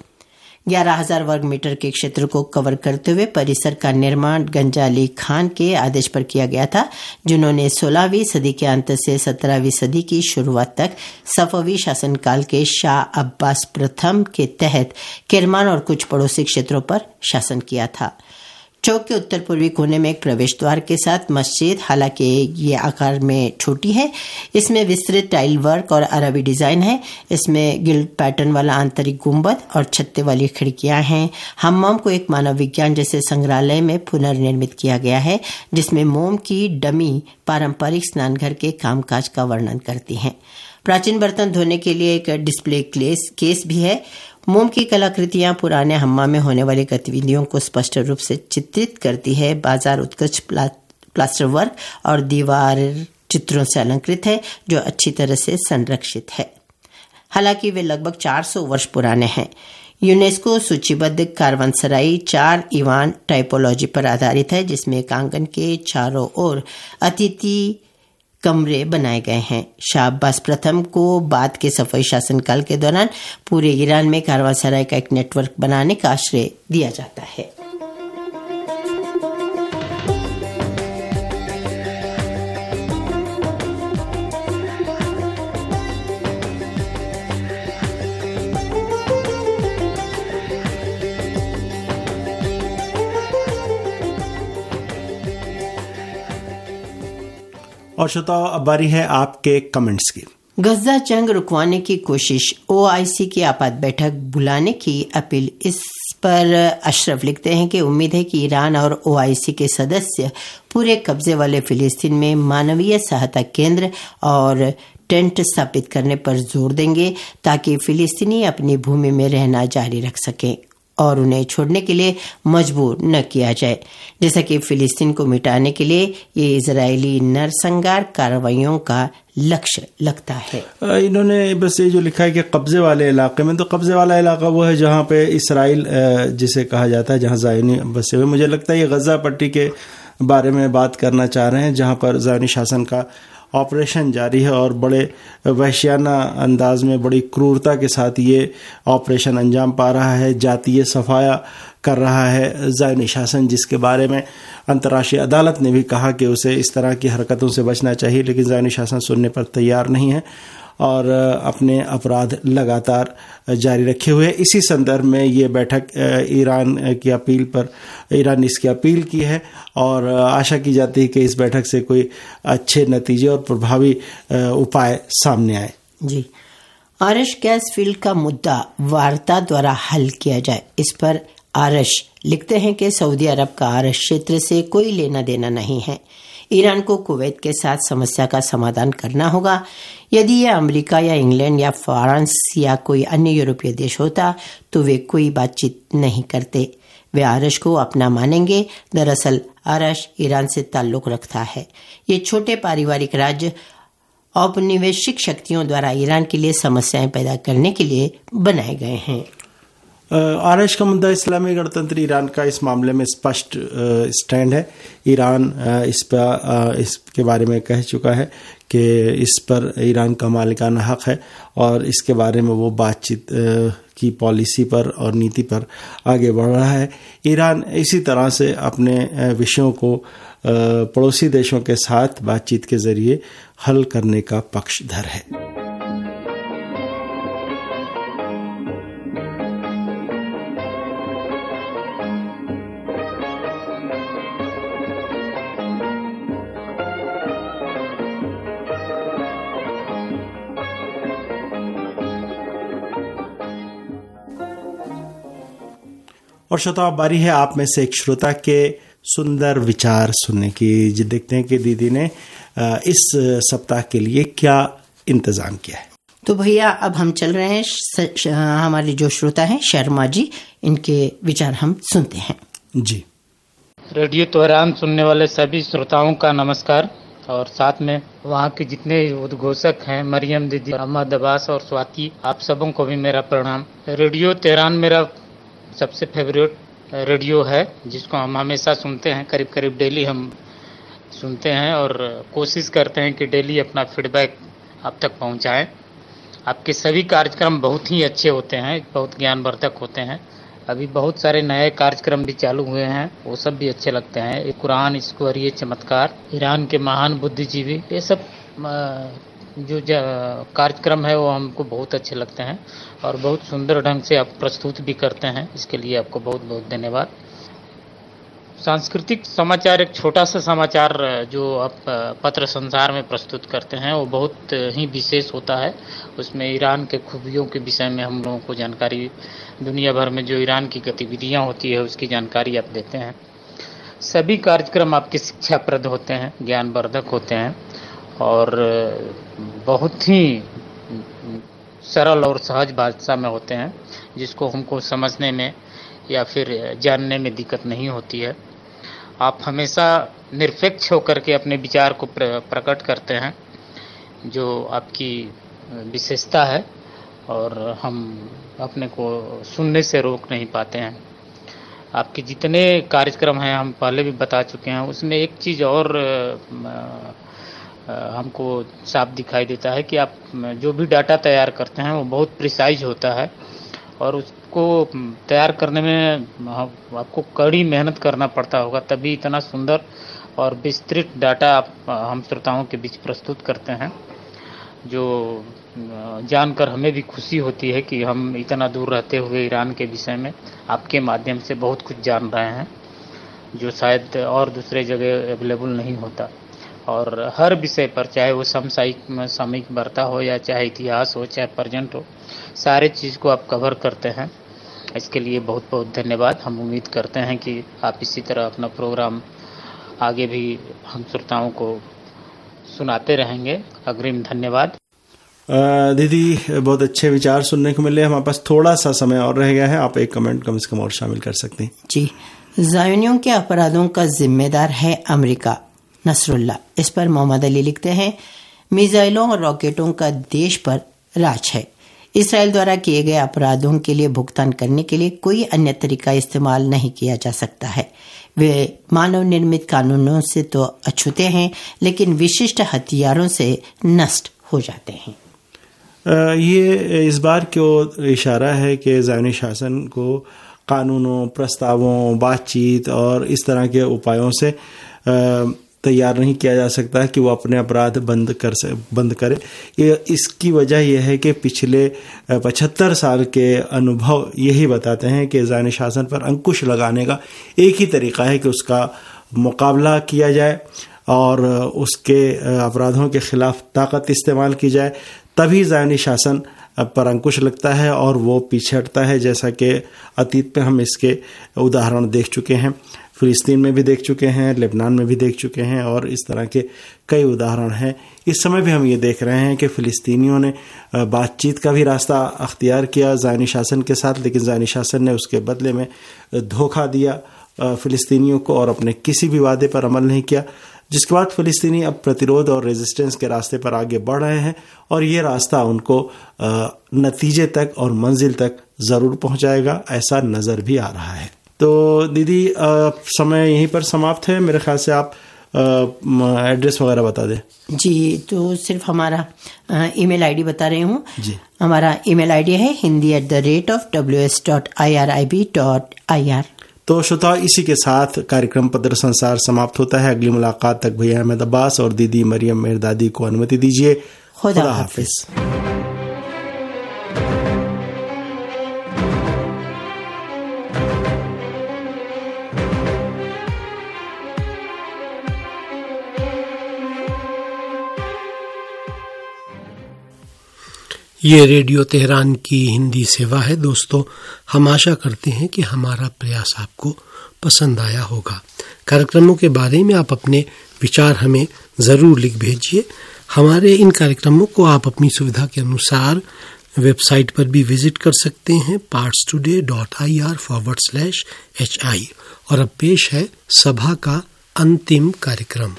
[SPEAKER 8] 11,000 वर्ग मीटर के क्षेत्र को कवर करते हुए परिसर का निर्माण गंजाली खान के आदेश पर किया गया था, जिन्होंने 16वीं सदी के अंत से 17वीं सदी की शुरुआत तक सफवी शासनकाल के शाह अब्बास प्रथम के तहत किरमान और कुछ पड़ोसी क्षेत्रों पर शासन किया था। चौक के उत्तर पूर्वी कोने में एक प्रवेश द्वार के साथ मस्जिद, हालांकि ये आकार में छोटी है, इसमें विस्तृत टाइल वर्क और अरबी डिजाइन है। इसमें गिल्ड पैटर्न वाला आंतरिक गुंबद और छत्ते वाली खिड़कियां हैं। हम्माम को एक मानव विज्ञान जैसे संग्रहालय में पुनर्निर्मित किया गया है, जिसमें मोम की डमी पारंपरिक स्नानघर के कामकाज का वर्णन करती हैं। प्राचीन बर्तन धोने के लिए एक डिस्प्ले केस भी है। मोम की कलाकृतियां पुराने हम्माम में होने वाली गतिविधियों को स्पष्ट रूप से चित्रित करती है। बाजार उत्कृष्ट प्लास्टर वर्क और दीवार चित्रों से अलंकृत है जो अच्छी तरह से संरक्षित है। हालांकि वे लगभग 400 वर्ष पुराने हैं। यूनेस्को सूचीबद्ध कारवनसराई 4 ईवान टाइपोलॉजी पर आधारित है, जिसमें एकांगन के चारों ओर अतिथि कमरे बनाए गए हैं। शाह अब्बास प्रथम को बाद के सफाई शासनकाल के दौरान पूरे ईरान में कारवनसराई का एक नेटवर्क बनाने का श्रेय दिया जाता है।
[SPEAKER 6] और श्रोताओ, अब बारी है आपके कमेंट्स की।
[SPEAKER 8] गजा जंग रुकवाने की कोशिश, ओआईसी की आपात बैठक बुलाने की अपील। इस पर अशरफ लिखते हैं कि उम्मीद है कि ईरान और ओआईसी के सदस्य पूरे कब्जे वाले फिलिस्तीन में मानवीय सहायता केंद्र और टेंट स्थापित करने पर जोर देंगे ताकि फिलिस्तीनी अपनी भूमि में रहना जारी रख सकें और उन्हें छोड़ने के लिए मजबूर न किया जाए, जैसा कि फिलिस्तीन को मिटाने के लिए ये इजरायली नरसंहार कार्रवाइयों का लक्ष्य लगता है।
[SPEAKER 6] इन्होंने बस ये जो लिखा है कि कब्जे वाले इलाके में, तो कब्जे वाला इलाका वो है जहाँ पे इसराइल जिसे कहा जाता है, जहाँ ज़ायनी बसे हुए। मुझे लगता है ये गजा पट्टी के बारे में बात करना चाह रहे हैं, जहाँ पर ज़ायनी शासन का ऑपरेशन जारी है और बड़े वहशियाना अंदाज में, बड़ी क्रूरता के साथ ये ऑपरेशन अंजाम पा रहा है। जातीय सफाया कर रहा है ज़ायनी शासन, जिसके बारे में अंतर्राष्ट्रीय अदालत ने भी कहा कि उसे इस तरह की हरकतों से बचना चाहिए, लेकिन ज़ायनी शासन सुनने पर तैयार नहीं है और अपने अपराध लगातार जारी रखे हुए। इसी संदर्भ में ये बैठक ईरान की अपील पर, ईरान ने इसकी अपील की है और आशा की जाती है कि इस बैठक से कोई अच्छे नतीजे और प्रभावी उपाय सामने आए।
[SPEAKER 8] जी, आरश गैस फील्ड का मुद्दा वार्ता द्वारा हल किया जाए। इस पर आरश लिखते हैं कि सऊदी अरब का आरश क्षेत्र से कोई लेना देना नहीं है। ईरान को कुवैत के साथ समस्या का समाधान करना होगा। यदि यह अमेरिका या इंग्लैंड या फ्रांस या कोई अन्य यूरोपीय देश होता तो वे कोई बातचीत नहीं करते, वे आरश को अपना मानेंगे। दरअसल आरश ईरान से ताल्लुक रखता है। ये छोटे पारिवारिक राज्य औपनिवेशिक शक्तियों द्वारा ईरान के लिए समस्याएं पैदा करने के लिए बनाए गए हैं।
[SPEAKER 6] आरश का मुद्दा इस्लामी गणतंत्र ईरान का इस मामले में स्पष्ट स्टैंड है। ईरान इसके बारे में कह चुका है कि इस पर ईरान का मालिकाना हक है और इसके बारे में वो बातचीत की पॉलिसी पर और नीति पर आगे बढ़ रहा है। ईरान इसी तरह से अपने विषयों को पड़ोसी देशों के साथ बातचीत के जरिए हल करने का पक्षधर है। और श्रोता, बारी है आप में से एक श्रोता के सुंदर विचार सुनने की। देखते हैं कि दीदी ने इस सप्ताह के लिए क्या इंतजाम किया है।
[SPEAKER 8] तो भैया अब हम चल रहे हैं, हमारे जो श्रोता हैं शर्मा जी, इनके विचार हम सुनते हैं।
[SPEAKER 6] जी,
[SPEAKER 9] रेडियो तेहरान सुनने वाले सभी श्रोताओं का नमस्कार और साथ में वहाँ के जितने उद्घोषक हैं, मरियम दीदी, अहमद अब्बास और स्वाति, आप सबों को भी मेरा प्रणाम। रेडियो तेहरान मेरा सबसे फेवरेट रेडियो है जिसको हम हमेशा सुनते हैं, करीब करीब डेली हम सुनते हैं और कोशिश करते हैं कि डेली अपना फीडबैक आप तक पहुंचाएं। आपके सभी कार्यक्रम बहुत ही अच्छे होते हैं, बहुत ज्ञानवर्धक होते हैं। अभी बहुत सारे नए कार्यक्रम भी चालू हुए हैं, वो सब भी अच्छे लगते हैं। ये कुरान, इसको ये चमत्कार, ईरान के महान बुद्धिजीवी, ये सब जो कार्यक्रम है वो हमको बहुत अच्छे लगते हैं और बहुत सुंदर ढंग से आप प्रस्तुत भी करते हैं। इसके लिए आपको बहुत बहुत धन्यवाद। सांस्कृतिक समाचार, एक छोटा सा समाचार जो आप पत्र संसार में प्रस्तुत करते हैं वो बहुत ही विशेष होता है। उसमें ईरान के खूबियों के विषय में हम लोगों को जानकारी, दुनिया भर में जो ईरान की गतिविधियां होती है उसकी जानकारी आप देते हैं। सभी कार्यक्रम आपके शिक्षाप्रद होते हैं, ज्ञानवर्धक होते हैं और बहुत ही सरल और सहज भाषा में होते हैं, जिसको हमको समझने में या फिर जानने में दिक्कत नहीं होती है। आप हमेशा निरपेक्ष होकर के अपने विचार को प्रकट करते हैं, जो आपकी विशेषता है, और हम अपने को सुनने से रोक नहीं पाते हैं। आपके जितने कार्यक्रम हैं हम पहले भी बता चुके हैं, उसमें एक चीज़ और हमको साफ दिखाई देता है कि आप जो भी डाटा तैयार करते हैं वो बहुत प्रिसाइज होता है, और उसको तैयार करने में आपको कड़ी मेहनत करना पड़ता होगा, तभी इतना सुंदर और विस्तृत डाटा आप हम श्रोताओं के बीच प्रस्तुत करते हैं, जो जानकर हमें भी खुशी होती है कि हम इतना दूर रहते हुए ईरान के विषय में आपके माध्यम से बहुत कुछ जान रहे हैं, जो शायद और दूसरे जगह अवेलेबल नहीं होता। और हर विषय पर, चाहे वो सामयिक वार्ता हो या चाहे इतिहास हो चाहे प्रेजेंट हो, सारे चीज़ को आप कवर करते हैं। इसके लिए बहुत बहुत धन्यवाद। हम उम्मीद करते हैं कि आप इसी तरह अपना प्रोग्राम आगे भी हम श्रोताओं को सुनाते रहेंगे। अग्रिम धन्यवाद।
[SPEAKER 6] दीदी, बहुत अच्छे विचार सुनने को मिले। हमारे पास थोड़ा सा समय और रह गया है, आप एक कमेंट कम से कम और शामिल कर सकते हैं।
[SPEAKER 8] जी, ज़ायोनियों के अपराधों का जिम्मेदार है अमेरिका, नसरुल्लाह। इस पर मोहम्मद अली लिखते हैं, मिसाइलों और रॉकेटों का देश पर राज है। इसराइल द्वारा किए गए अपराधों के लिए भुगतान करने के लिए कोई अन्य तरीका इस्तेमाल नहीं किया जा सकता है। वे मानव निर्मित कानूनों से तो अछूते हैं, लेकिन विशिष्ट हथियारों से नष्ट हो जाते हैं।
[SPEAKER 6] ये इस बार क्यों इशारा है कि ज़ायोनी शासन को कानूनों, प्रस्तावों, बातचीत और इस तरह के उपायों से तैयार नहीं किया जा सकता कि वो अपने अपराध बंद करे। इसकी वजह यह है कि पिछले 75 साल के अनुभव यही बताते हैं कि ज़ायोनी शासन पर अंकुश लगाने का एक ही तरीका है कि उसका मुकाबला किया जाए और उसके अपराधों के खिलाफ ताकत इस्तेमाल की जाए, तभी ज़ायोनी शासन पर अंकुश लगता है और वो पीछे हटता है। जैसा कि अतीत में हम इसके उदाहरण देख चुके हैं, फिलिस्तीन में भी देख चुके हैं, लेबनान में भी देख चुके हैं, और इस तरह के कई उदाहरण हैं। इस समय भी हम ये देख रहे हैं कि फ़िलिस्तीनियों ने बातचीत का भी रास्ता अख्तियार किया ज़ायोनी शासन के साथ, लेकिन ज़ायोनी शासन ने उसके बदले में धोखा दिया फ़िलिस्तीनियों को और अपने किसी भी वादे पर अमल नहीं किया, जिसके बाद फ़िलिस्तीनी अब प्रतिरोध और रेजिस्टेंस के रास्ते पर आगे बढ़ रहे हैं, और ये रास्ता उनको नतीजे तक और मंजिल तक ज़रूर पहुंचाएगा, ऐसा नज़र भी आ रहा है। तो दीदी, समय यहीं पर समाप्त है। मेरे ख्याल से आप एड्रेस वगैरह बता दें।
[SPEAKER 8] जी, तो सिर्फ हमारा ईमेल आईडी बता रही हूँ
[SPEAKER 6] जी।
[SPEAKER 8] हमारा ईमेल आईडी है hindi@ws.irib.ir।
[SPEAKER 6] तो श्रोता, इसी के साथ कार्यक्रम पत्र संसार समाप्त होता है। अगली मुलाकात तक भैया अहमद अब्बास और दीदी मरियम मेहरदादी को अनुमति दीजिए। खुदा हाफिज।
[SPEAKER 3] ये रेडियो तेहरान की हिंदी सेवा है। दोस्तों, हम आशा करते हैं कि हमारा प्रयास आपको पसंद आया होगा। कार्यक्रमों के बारे में आप अपने विचार हमें ज़रूर लिख भेजिए। हमारे इन कार्यक्रमों को आप अपनी सुविधा के अनुसार वेबसाइट पर भी विजिट कर सकते हैं, parstoday.ir/hi। और अब पेश है सभा का अंतिम कार्यक्रम।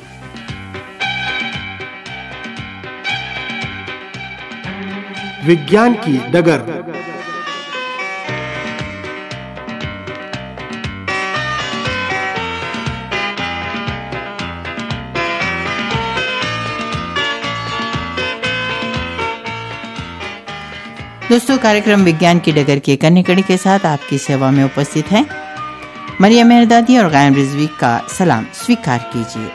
[SPEAKER 6] विज्ञान की डगर।
[SPEAKER 8] दोस्तों, कार्यक्रम विज्ञान की डगर की कन्या कड़ी के साथ आपकी सेवा में उपस्थित हैं मरियम मेहरदादी और गायम रिजवी का सलाम स्वीकार कीजिए।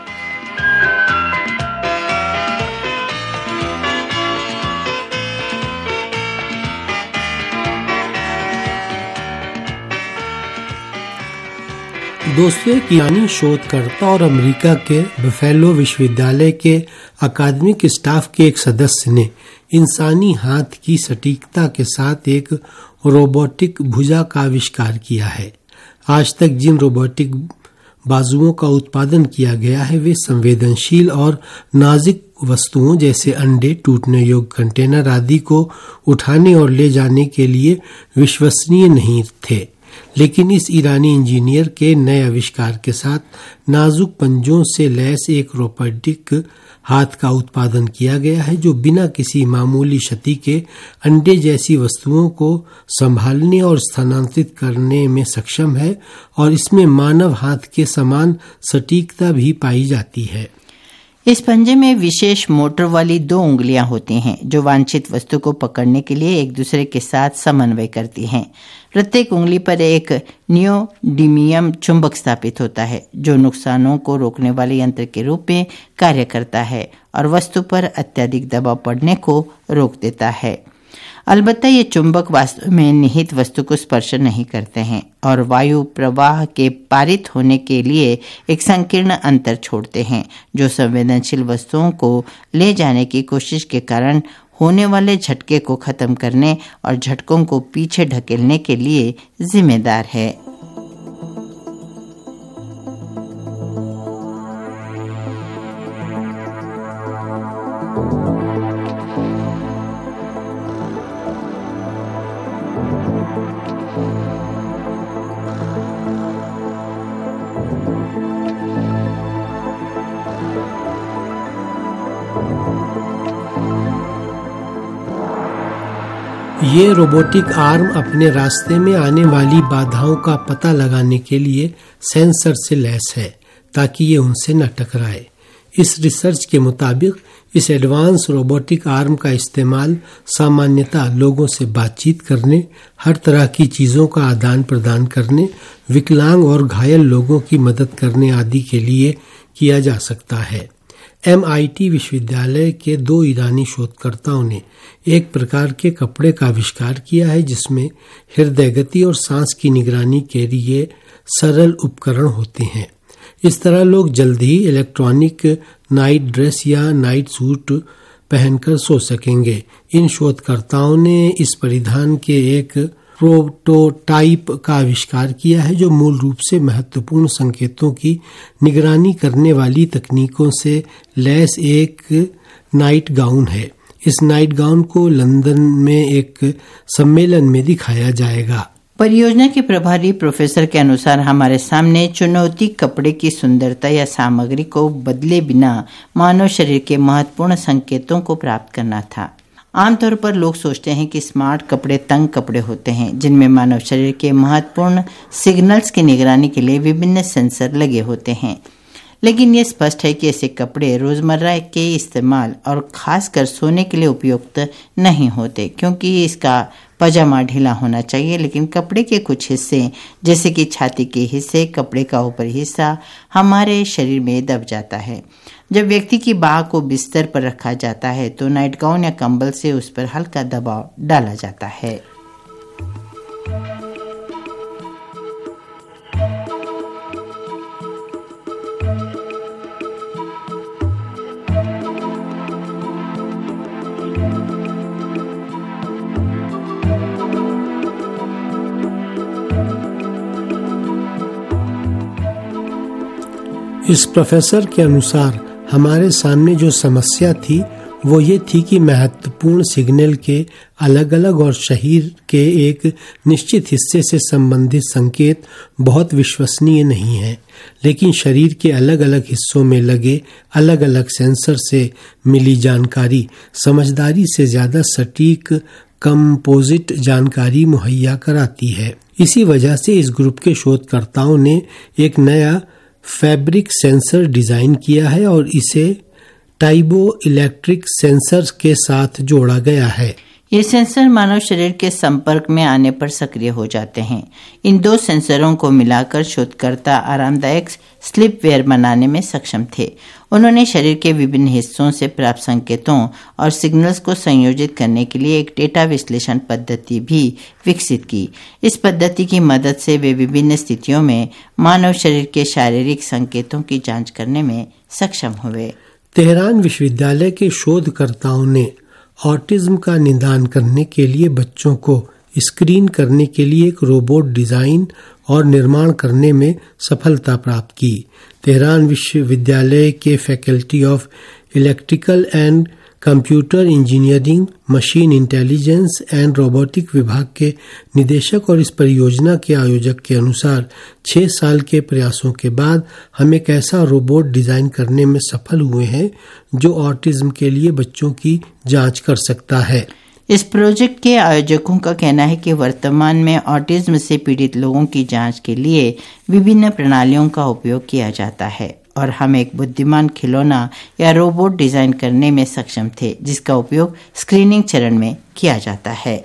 [SPEAKER 3] दोस्तों, एक ईरानी शोधकर्ता और अमेरिका के बफेलो विश्वविद्यालय के अकादमिक स्टाफ के एक सदस्य ने इंसानी हाथ की सटीकता के साथ एक रोबोटिक भुजा का आविष्कार किया है। आज तक जिन रोबोटिक बाजुओं का उत्पादन किया गया है वे संवेदनशील और नाजुक वस्तुओं जैसे अंडे, टूटने योग्य कंटेनर आदि को उठाने और ले जाने के लिए विश्वसनीय नहीं थे। लेकिन इस ईरानी इंजीनियर के नए आविष्कार के साथ नाजुक पंजों से लैस एक रोबोटिक हाथ का उत्पादन किया गया है जो बिना किसी मामूली क्षति के अंडे जैसी वस्तुओं को संभालने और स्थानांतरित करने में सक्षम है और इसमें मानव हाथ के समान सटीकता भी पाई जाती है।
[SPEAKER 8] इस पंजे में विशेष मोटर वाली 2 उंगलियां होती हैं जो वांछित वस्तु को पकड़ने के लिए एक दूसरे के साथ समन्वय करती हैं। प्रत्येक उंगली पर एक नियोडिमियम चुंबक स्थापित होता है जो नुकसानों को रोकने वाले यंत्र के रूप में कार्य करता है और वस्तु पर अत्यधिक दबाव पड़ने को रोक देता है। अलबत्ता ये चुंबक वास्तव में निहित वस्तु को स्पर्श नहीं करते हैं और वायु प्रवाह के पारित होने के लिए एक संकीर्ण अंतर छोड़ते हैं जो संवेदनशील वस्तुओं को ले जाने की कोशिश के कारण होने वाले झटके को खत्म करने और झटकों को पीछे ढकेलने के लिए जिम्मेदार है।
[SPEAKER 3] ये रोबोटिक आर्म अपने रास्ते में आने वाली बाधाओं का पता लगाने के लिए सेंसर से लैस है ताकि ये उनसे न टकराए। इस रिसर्च के मुताबिक इस एडवांस रोबोटिक आर्म का इस्तेमाल सामान्यतः लोगों से बातचीत करने, हर तरह की चीजों का आदान प्रदान करने, विकलांग और घायल लोगों की मदद करने आदि के लिए किया जा सकता है। MIT विश्वविद्यालय के 2 ईरानी शोधकर्ताओं ने एक प्रकार के कपड़े का आविष्कार किया है जिसमें हृदय गति और सांस की निगरानी के लिए सरल उपकरण होते हैं। इस तरह लोग जल्द ही इलेक्ट्रॉनिक नाइट ड्रेस या नाइट सूट पहनकर सो सकेंगे। इन शोधकर्ताओं ने इस परिधान के एक प्रोटोटाइप का आविष्कार किया है जो मूल रूप से महत्वपूर्ण संकेतों की निगरानी करने वाली तकनीकों से लैस एक नाइट गाउन है। इस नाइट गाउन को लंदन में एक सम्मेलन में दिखाया जाएगा।
[SPEAKER 8] परियोजना के प्रभारी प्रोफेसर के अनुसार हमारे सामने चुनौती कपड़े की सुंदरता या सामग्री को बदले बिना मानव शरीर के महत्वपूर्ण संकेतों को प्राप्त करना था। आमतौर पर लोग सोचते हैं कि स्मार्ट कपड़े तंग कपड़े होते हैं जिनमें मानव शरीर के महत्वपूर्ण सिग्नल्स की निगरानी के लिए विभिन्न सेंसर लगे होते हैं, लेकिन ये स्पष्ट है कि ऐसे कपड़े रोजमर्रा के इस्तेमाल और खासकर सोने के लिए उपयुक्त नहीं होते क्योंकि इसका पजामा ढीला होना चाहिए, लेकिन कपड़े के कुछ हिस्से जैसे कि छाती के हिस्से, कपड़े का ऊपरी हिस्सा हमारे शरीर में दब जाता है। जब व्यक्ति की बाह को बिस्तर पर रखा जाता है तो नाइट गाउन या कंबल से उस पर हल्का दबाव डाला जाता है।
[SPEAKER 3] इस प्रोफेसर के अनुसार हमारे सामने जो समस्या थी वो ये थी कि महत्वपूर्ण सिग्नल के अलग अलग और शरीर के एक निश्चित हिस्से से संबंधित संकेत बहुत विश्वसनीय नहीं है, लेकिन शरीर के अलग अलग हिस्सों में लगे अलग अलग सेंसर से मिली जानकारी समझदारी से ज्यादा सटीक कंपोजिट जानकारी मुहैया कराती है। इसी वजह से इस ग्रुप के शोधकर्ताओं ने एक नया फैब्रिक सेंसर डिजाइन किया है और इसे टाइबो इलेक्ट्रिक सेंसर के साथ जोड़ा गया है।
[SPEAKER 8] ये सेंसर मानव शरीर के संपर्क में आने पर सक्रिय हो जाते हैं। इन 2 सेंसरों को मिलाकर शोधकर्ता आरामदायक स्लीपवेयर बनाने में सक्षम थे। उन्होंने शरीर के विभिन्न हिस्सों से प्राप्त संकेतों और सिग्नल्स को संयोजित करने के लिए एक डेटा विश्लेषण पद्धति भी विकसित की। इस पद्धति की मदद से वे विभिन्न स्थितियों में मानव शरीर के शारीरिक संकेतों की जांच करने में सक्षम हुए।
[SPEAKER 3] तेहरान विश्वविद्यालय के शोधकर्ताओं ने ऑटिज्म का निदान करने के लिए बच्चों को स्क्रीन करने के लिए एक रोबोट डिजाइन और निर्माण करने में सफलता प्राप्त की। तेहरान विश्वविद्यालय के faculty of electrical and computer engineering, machine intelligence and robotic विभाग के निदेशक और इस परियोजना के आयोजक के अनुसार 6 साल के प्रयासों के बाद हम एक ऐसा रोबोट डिजाइन करने में सफल हुए हैं जो ऑटिज्म के लिए बच्चों की जांच कर सकता है।
[SPEAKER 8] इस प्रोजेक्ट के आयोजकों का कहना है कि वर्तमान में ऑटिज्म से पीड़ित लोगों की जांच के लिए विभिन्न प्रणालियों का उपयोग किया जाता है और हम एक बुद्धिमान खिलौना या रोबोट डिजाइन करने में सक्षम थे जिसका उपयोग स्क्रीनिंग चरण में किया जाता है।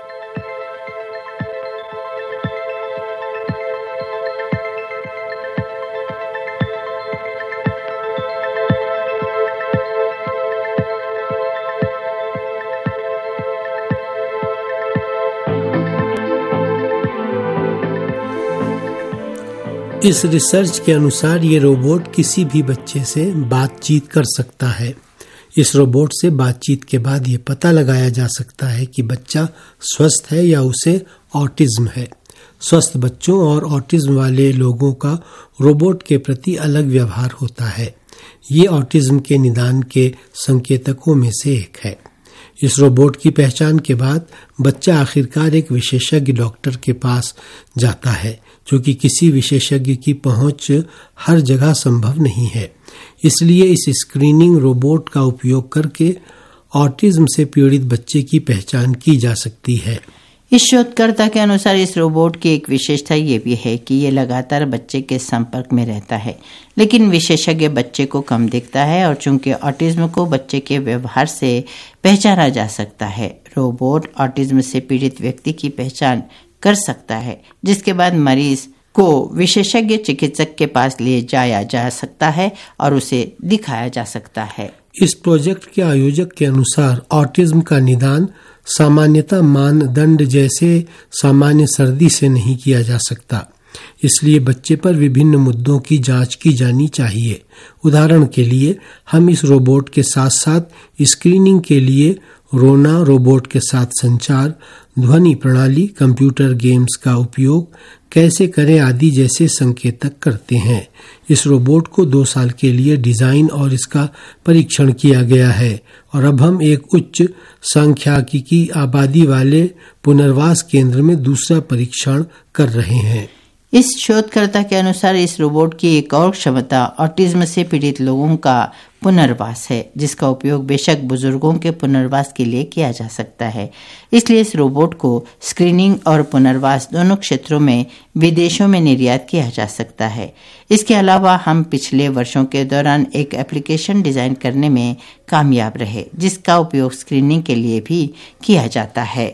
[SPEAKER 3] इस रिसर्च के अनुसार ये रोबोट किसी भी बच्चे से बातचीत कर सकता है। इस रोबोट से बातचीत के बाद ये पता लगाया जा सकता है कि बच्चा स्वस्थ है या उसे ऑटिज्म है। स्वस्थ बच्चों और ऑटिज्म वाले लोगों का रोबोट के प्रति अलग व्यवहार होता है। ये ऑटिज्म के निदान के संकेतकों में से एक है। इस रोबोट की पहचान के बाद बच्चा आखिरकार एक विशेषज्ञ डॉक्टर के पास जाता है, क्योंकि किसी विशेषज्ञ की पहुंच हर जगह संभव नहीं है। इसलिए इस स्क्रीनिंग रोबोट का उपयोग करके ऑटिज्म से पीड़ित बच्चे की पहचान की जा सकती है।
[SPEAKER 8] इस शोधकर्ता के अनुसार इस रोबोट की एक विशेषता ये भी है कि ये लगातार बच्चे के संपर्क में रहता है, लेकिन विशेषज्ञ बच्चे को कम दिखता है और चूंकि ऑटिज्म को बच्चे के व्यवहार से पहचाना जा सकता है, रोबोट ऑटिज्म से पीड़ित व्यक्ति की पहचान कर सकता है, जिसके बाद मरीज को विशेषज्ञ चिकित्सक के पास ले जाया जा सकता है और उसे दिखाया जा सकता है।
[SPEAKER 3] इस प्रोजेक्ट के आयोजक के अनुसार ऑटिज्म का निदान सामान्यता मानदंड जैसे सामान्य सर्दी से नहीं किया जा सकता, इसलिए बच्चे पर विभिन्न मुद्दों की जांच की जानी चाहिए। उदाहरण के लिए हम इस रोबोट के साथ साथ स्क्रीनिंग के लिए रोना, रोबोट के साथ संचार, ध्वनि प्रणाली, कंप्यूटर गेम्स का उपयोग कैसे करें आदि जैसे संकेतक करते हैं। इस रोबोट को 2 साल के लिए डिजाइन और इसका परीक्षण किया गया है और अब हम एक उच्च सांख्यिकी आबादी वाले पुनर्वास केंद्र में दूसरा परीक्षण कर रहे हैं।
[SPEAKER 8] इस शोधकर्ता के अनुसार इस रोबोट की एक और क्षमता ऑटिज्म से पीड़ित लोगों का पुनर्वास है, जिसका उपयोग बेशक बुजुर्गों के पुनर्वास के लिए किया जा सकता है। इसलिए इस रोबोट को स्क्रीनिंग और पुनर्वास दोनों क्षेत्रों में विदेशों में निर्यात किया जा सकता है। इसके अलावा हम पिछले वर्षों के दौरान एक एप्लीकेशन डिजाइन करने में कामयाब रहे, जिसका उपयोग स्क्रीनिंग के लिए भी किया जाता है।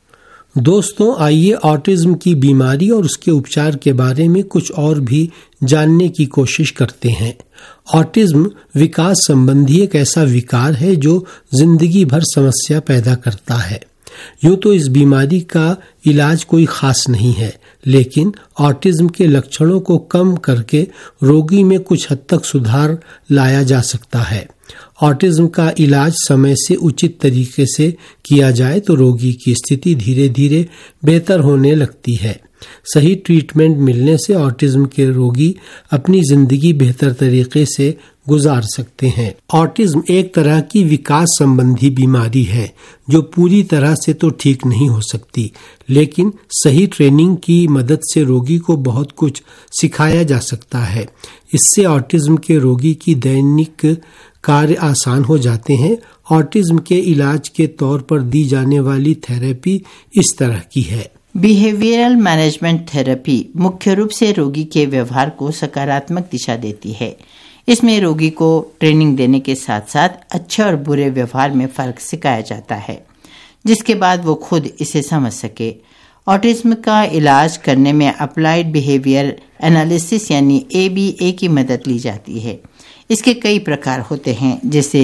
[SPEAKER 3] दोस्तों, आइए ऑटिज्म की बीमारी और उसके उपचार के बारे में कुछ और भी जानने की कोशिश करते हैं। ऑटिज्म विकास संबंधी एक ऐसा विकार है जो जिंदगी भर समस्या पैदा करता है। यूं तो इस बीमारी का इलाज कोई खास नहीं है, लेकिन ऑटिज्म के लक्षणों को कम करके रोगी में कुछ हद तक सुधार लाया जा सकता है। ऑटिज्म का इलाज समय से उचित तरीके से किया जाए तो रोगी की स्थिति धीरे धीरे बेहतर होने लगती है। सही ट्रीटमेंट मिलने से ऑटिज्म के रोगी अपनी जिंदगी बेहतर तरीके से गुजार सकते हैं। ऑटिज्म एक तरह की विकास संबंधी बीमारी है जो पूरी तरह से तो ठीक नहीं हो सकती, लेकिन सही ट्रेनिंग की मदद से रोगी को बहुत कुछ सिखाया जा सकता है। इससे ऑटिज्म के रोगी की दैनिक कार्य आसान हो जाते हैं। ऑटिज्म के इलाज के तौर पर दी जाने वाली थेरेपी इस तरह की है।
[SPEAKER 8] बिहेवियरल मैनेजमेंट थेरेपी मुख्य रूप से रोगी के व्यवहार को सकारात्मक दिशा देती है। इसमें रोगी को ट्रेनिंग देने के साथ साथ अच्छे और बुरे व्यवहार में फर्क सिखाया जाता है, जिसके बाद वो खुद इसे समझ सके। ऑटिज्म का इलाज करने में अप्लाइड बिहेवियर एनालिसिस यानी ABA की मदद ली जाती है। इसके कई प्रकार होते हैं, जैसे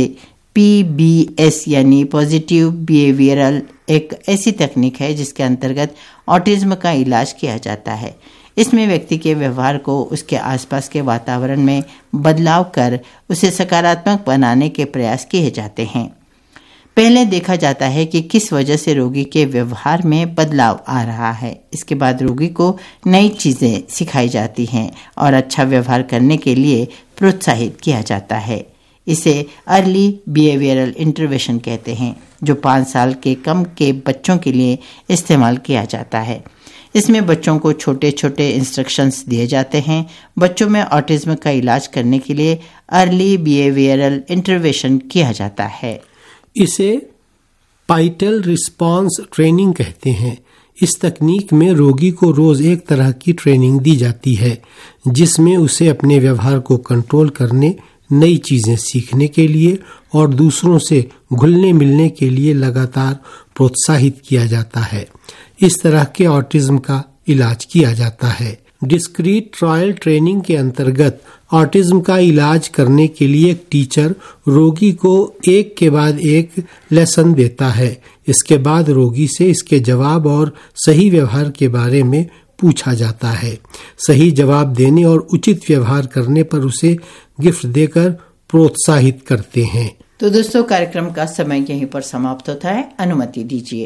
[SPEAKER 8] PBS यानी पॉजिटिव बिहेवियरल एक ऐसी तकनीक है जिसके अंतर्गत ऑटिज्म का इलाज किया जाता है। इसमें व्यक्ति के व्यवहार को उसके आसपास के वातावरण में बदलाव कर उसे सकारात्मक बनाने के प्रयास किए जाते हैं। पहले देखा जाता है कि किस वजह से रोगी के व्यवहार में बदलाव आ रहा है। इसके बाद रोगी को नई चीजें सिखाई जाती हैं और अच्छा व्यवहार करने के लिए प्रोत्साहित किया जाता है। इसे अर्ली बिहेवियरल इंटरवेंशन कहते हैं, जो 5 साल के कम के बच्चों के लिए इस्तेमाल किया जाता है। इसमें बच्चों को छोटे छोटे इंस्ट्रक्शंस दिए जाते हैं। बच्चों में ऑटिज्म का इलाज करने के लिए अर्ली बिहेवियरल इंटरवेंशन किया जाता है।
[SPEAKER 3] इसे पाइटल रिस्पॉन्स ट्रेनिंग कहते हैं। इस तकनीक में रोगी को रोज एक तरह की ट्रेनिंग दी जाती है, जिसमें उसे अपने व्यवहार को कंट्रोल करने, नई चीजें सीखने के लिए और दूसरों से घुलने मिलने के लिए लगातार प्रोत्साहित किया जाता है। इस तरह के ऑटिज्म का इलाज किया जाता है। डिस्क्रीट ट्रायल ट्रेनिंग के अंतर्गत ऑटिज्म का इलाज करने के लिए एक टीचर रोगी को एक के बाद एक लेसन देता है। इसके बाद रोगी से इसके जवाब और सही व्यवहार के बारे में पूछा जाता है। सही जवाब देने और उचित व्यवहार करने पर उसे गिफ्ट देकर प्रोत्साहित करते हैं।
[SPEAKER 8] तो दोस्तों, कार्यक्रम का समय यहीं पर समाप्त होता है। अनुमति दीजिए।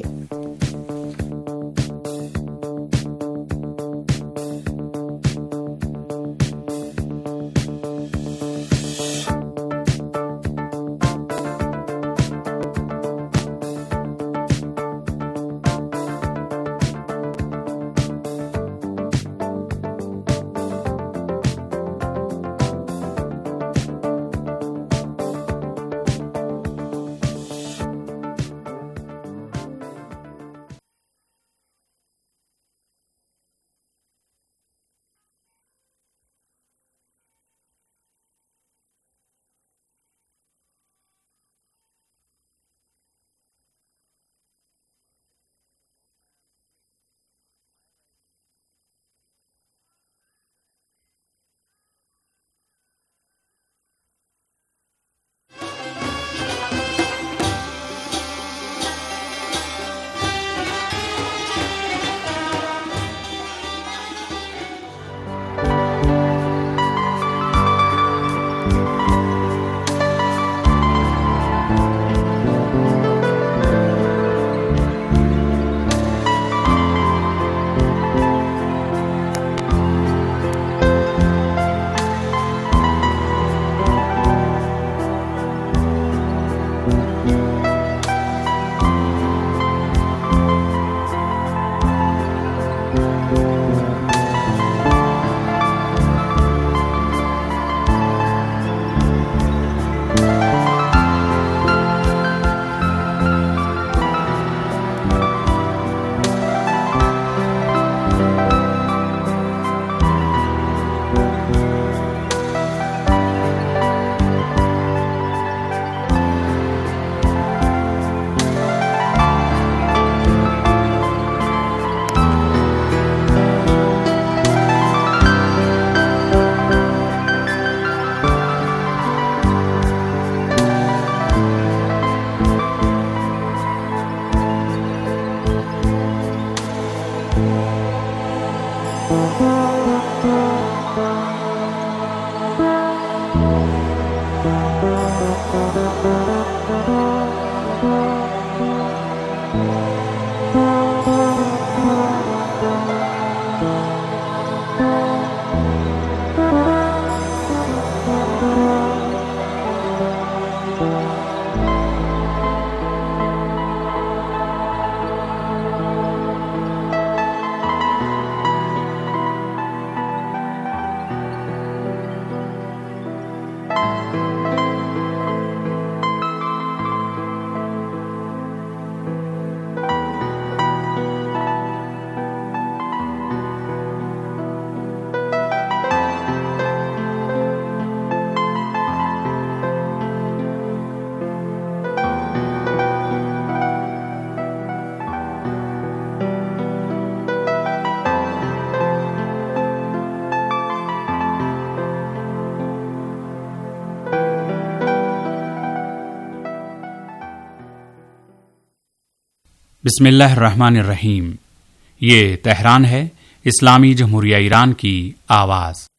[SPEAKER 10] बिस्मिल्लाहिर्रहमानिर्रहीम। ये तेहरान है, इस्लामी जमहूरिया ईरान की आवाज़।